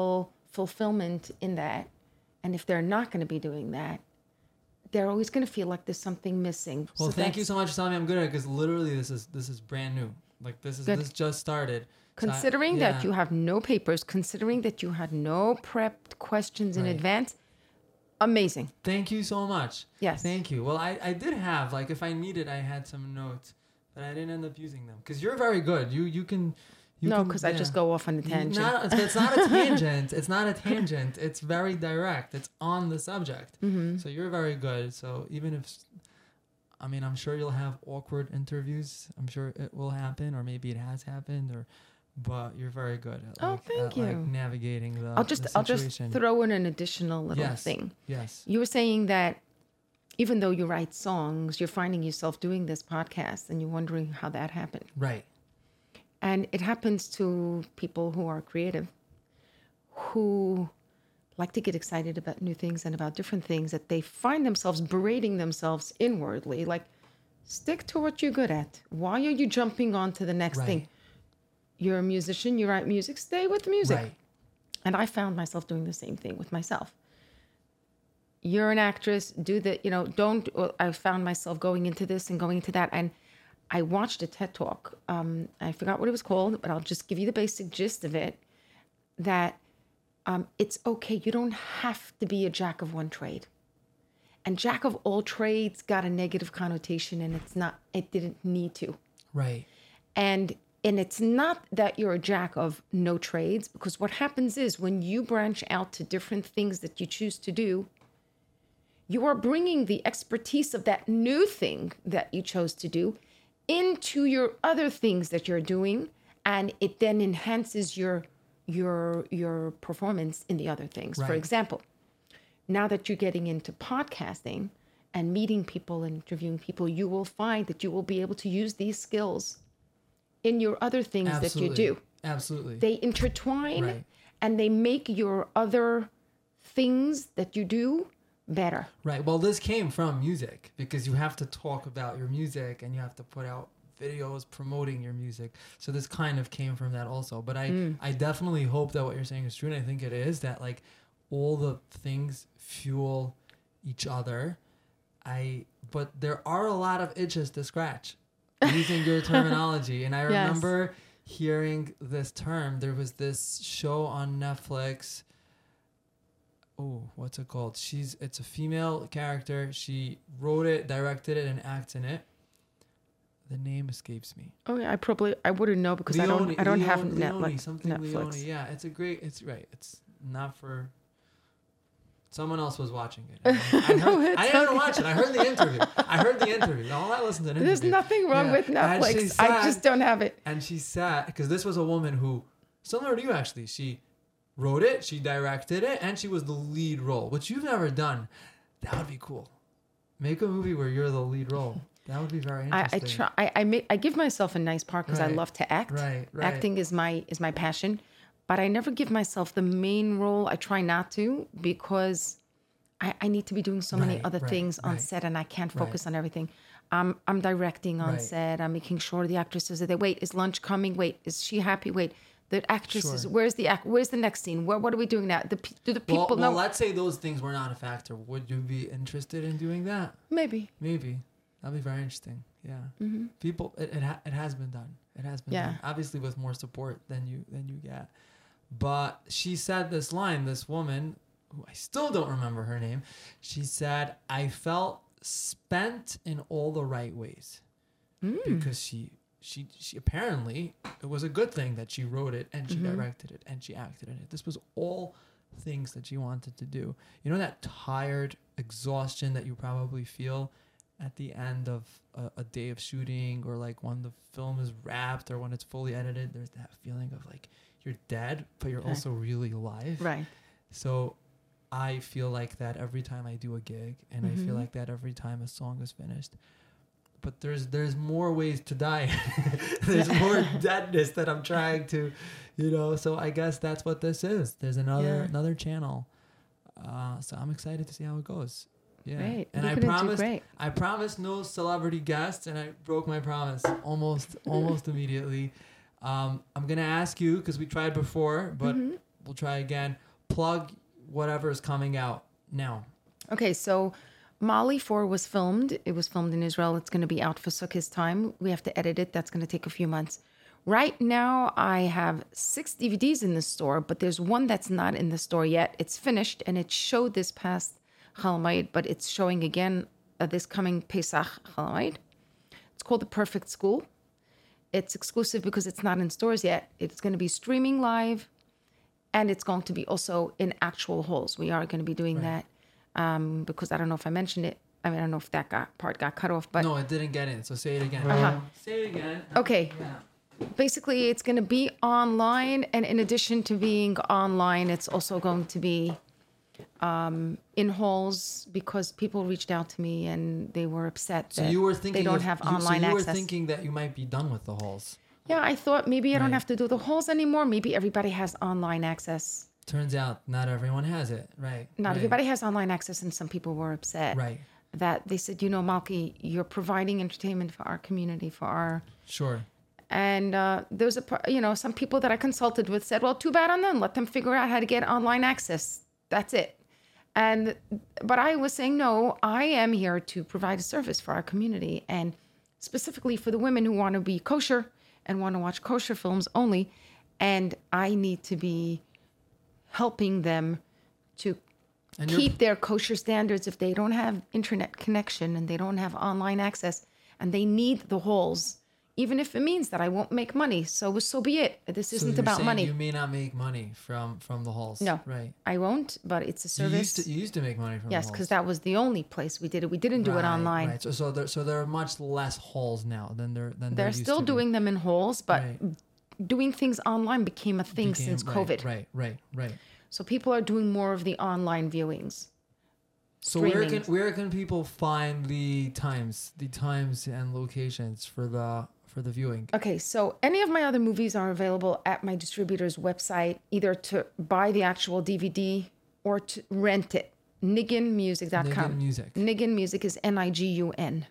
fulfillment in that. And if they're not going to be doing that, they're always going to feel like there's something missing. Well, thank you so much for telling me I'm good at it, because literally this is brand new. Like this just started. Considering that you have no papers, considering that you had no prepped questions in advance, amazing. Thank you so much. Yes. Thank you. Well, I did have, like, if I needed, I had some notes, but I didn't end up using them because you're very good. You can. No, because I just go off on a tangent. It's not a tangent. It's not a tangent. It's very direct. It's on the subject. Mm-hmm. So you're very good. So even if, I'm sure you'll have awkward interviews. I'm sure it will happen, or maybe it has happened, but you're very good at, thank you. Like, navigating the I'll just throw in an additional little thing. Yes. You were saying that even though you write songs, you're finding yourself doing this podcast and you're wondering how that happened. Right. And it happens to people who are creative, who like to get excited about new things and about different things, that they find themselves berating themselves inwardly, like, stick to what you're good at. Why are you jumping on to the next thing? You're a musician, you write music, stay with the music. Right. And I found myself doing the same thing with myself. You're an actress, I found myself going into this and going into that. And I watched a TED Talk. I forgot what it was called, but I'll just give you the basic gist of it, that it's okay. You don't have to be a jack of one trade. And jack of all trades got a negative connotation, and it didn't need to. Right. And it's not that you're a jack of no trades, because what happens is when you branch out to different things that you choose to do, you are bringing the expertise of that new thing that you chose to do into your other things that you're doing, and it then enhances your performance in the other things. Right. For example, now that you're getting into podcasting and meeting people and interviewing people, you will find that you will be able to use these skills in your other things that you do. Absolutely. They intertwine and they make your other things that you do better. Right. Well, this came from music, because you have to talk about your music and you have to put out videos promoting your music. So this kind of came from that also. But I definitely hope that what you're saying is true. And I think it is, that like all the things fuel each other. But there are a lot of itches to scratch, using your terminology. And I remember hearing this term. There was this show on Netflix. Oh, what's it called? It's a female character. She wrote it, directed it, and acts in it. The name escapes me. Oh yeah, I wouldn't know, because I don't have Netflix. Leone. Yeah, it's right. It's not for. Someone else was watching it. I didn't watch it. I heard the interview. All I listened to an interview. There's nothing wrong with Netflix. I just don't have it. And she sat, because this was a woman who, similar to you actually, she wrote it, she directed it, and she was the lead role, which you've never done. That would be cool. Make a movie where you're the lead role. That would be very interesting. I give myself a nice part because I love to act. Right. Acting is my passion, but I never give myself the main role. I try not to, because I need to be doing so many other things on set, and I can't focus on everything. I'm directing on set. I'm making sure the actresses are there. Wait, is lunch coming? Wait, is she happy? Wait, the actresses. Sure. Where's the next scene? What are we doing now? Do the people know? Well, let's say those things were not a factor. Would you be interested in doing that? Maybe. That'd be very interesting. Yeah. Mm-hmm. People, it has been done. It has been done. Obviously with more support than you get. But she said this line, this woman, who I still don't remember her name, she said, I felt spent in all the right ways. Because she apparently, it was a good thing that she wrote it and she directed it and she acted in it. This was all things that she wanted to do. You know that tired exhaustion that you probably feel at the end of a day of shooting, or like when the film is wrapped or when it's fully edited? There's that feeling of like you're dead, but you're also really alive. Right. So I feel like that every time I do a gig, and I feel like that every time a song is finished. But there's more ways to die. There's more deadness that I'm trying to, so I guess that's what this is. There's another channel. So I'm excited to see how it goes. Yeah. Great. And I promised no celebrity guests, and I broke my promise almost immediately. I'm going to ask you, because we tried before, but we'll try again. plug whatever is coming out now. Okay, so Mali 4 was filmed. It was filmed in Israel. It's going to be out for Sukkot's time. We have to edit it. That's going to take a few months. Right now, I have 6 DVDs in the store, but there's one that's not in the store yet. It's finished, and it showed this past Chol Hamoed, but it's showing again this coming Pesach Chol Hamoed. It's called The Perfect School. It's exclusive because it's not in stores yet. It's going to be streaming live, and it's going to be also in actual halls. We are going to be doing that. Because I don't know if I mentioned it. I mean, I don't know if that part got cut off, but no, it didn't get in. So say it again. Say it again. Okay. Yeah. Basically, it's going to be online, and in addition to being online, it's also going to be in halls because people reached out to me and they were upset that they don't have online access. You were thinking that you might be done with the halls. Yeah, I thought maybe I don't have to do the halls anymore. Maybe everybody has online access. Turns out not everyone has it, right? Not everybody has online access, and some people were upset. Right. That they said, Malki, you're providing entertainment for our community, for our... Sure. And there's some people that I consulted with said, well, too bad on them. Let them figure out how to get online access. That's it. But I was saying, no, I am here to provide a service for our community, and specifically for the women who want to be kosher and want to watch kosher films only. And I need to be helping them to keep their kosher standards if they don't have internet connection and they don't have online access and they need the halls, even if it means that I won't make money. So be it. This isn't about money. You may not make money from the halls. No, right. I won't, but it's a service. You used to make money from the halls. Yes, because that was the only place we did it. We didn't do it online. Right. So there are much less halls now than there They're used still to be. doing them in halls, but doing things online became a thing since COVID. Right. So people are doing more of the online viewings. So where can people find the times and locations for the viewing? Okay, so any of my other movies are available at my distributor's website, either to buy the actual DVD or to rent it. NiggunMusic.com. Niggun Music. Niggun Music is Nigun.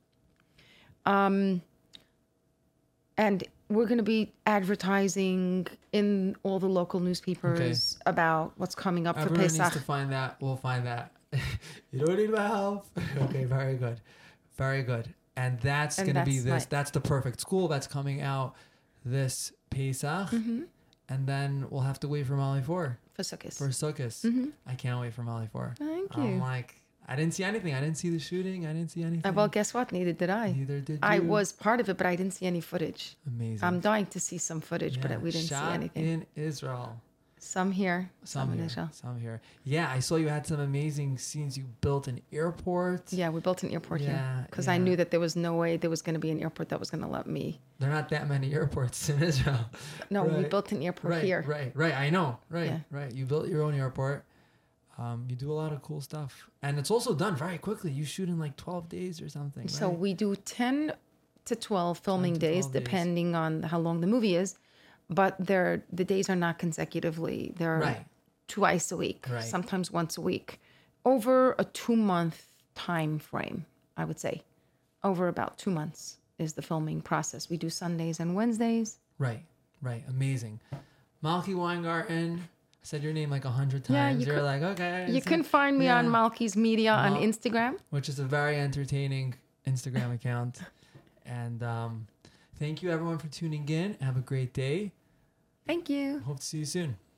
And we're going to be advertising in all the local newspapers about what's coming up for Pesach. Everyone needs to find that. We'll find that. You don't need my help. Okay, very good. Very good. And that's going to be this. That's The Perfect School. That's coming out this Pesach. Mm-hmm. And then we'll have to wait for Mali 4. For Sukkot. Mm-hmm. I can't wait for Mali 4. Thank you. I'm like, I didn't see anything. I didn't see the shooting. I didn't see anything. Well, guess what? Neither did I. Neither did you. I was part of it, but I didn't see any footage. Amazing. I'm dying to see some footage, but we didn't see anything. In Israel. Some here. Some in Israel. Some here. Yeah, I saw you had some amazing scenes. You built an airport. Yeah, we built an airport here. Because I knew that there was no way there was going to be an airport that was going to let me. There are not that many airports in Israel. No, we built an airport here. Right. I know. Right. You built your own airport. You do a lot of cool stuff. And it's also done very quickly. You shoot in like 12 days or something, So we do 10 to 12 filming days, depending on how long the movie is. But the days are not consecutively. They're twice a week, sometimes once a week. Over a 2-month time frame, I would say. Over about 2 months is the filming process. We do Sundays and Wednesdays. Right. Amazing. Malki Weingarten. I said your name like 100 times. You're like, okay. You can find me on Malki's Media on Instagram. Which is a very entertaining Instagram account. And thank you, everyone, for tuning in. Have a great day. Thank you. Hope to see you soon.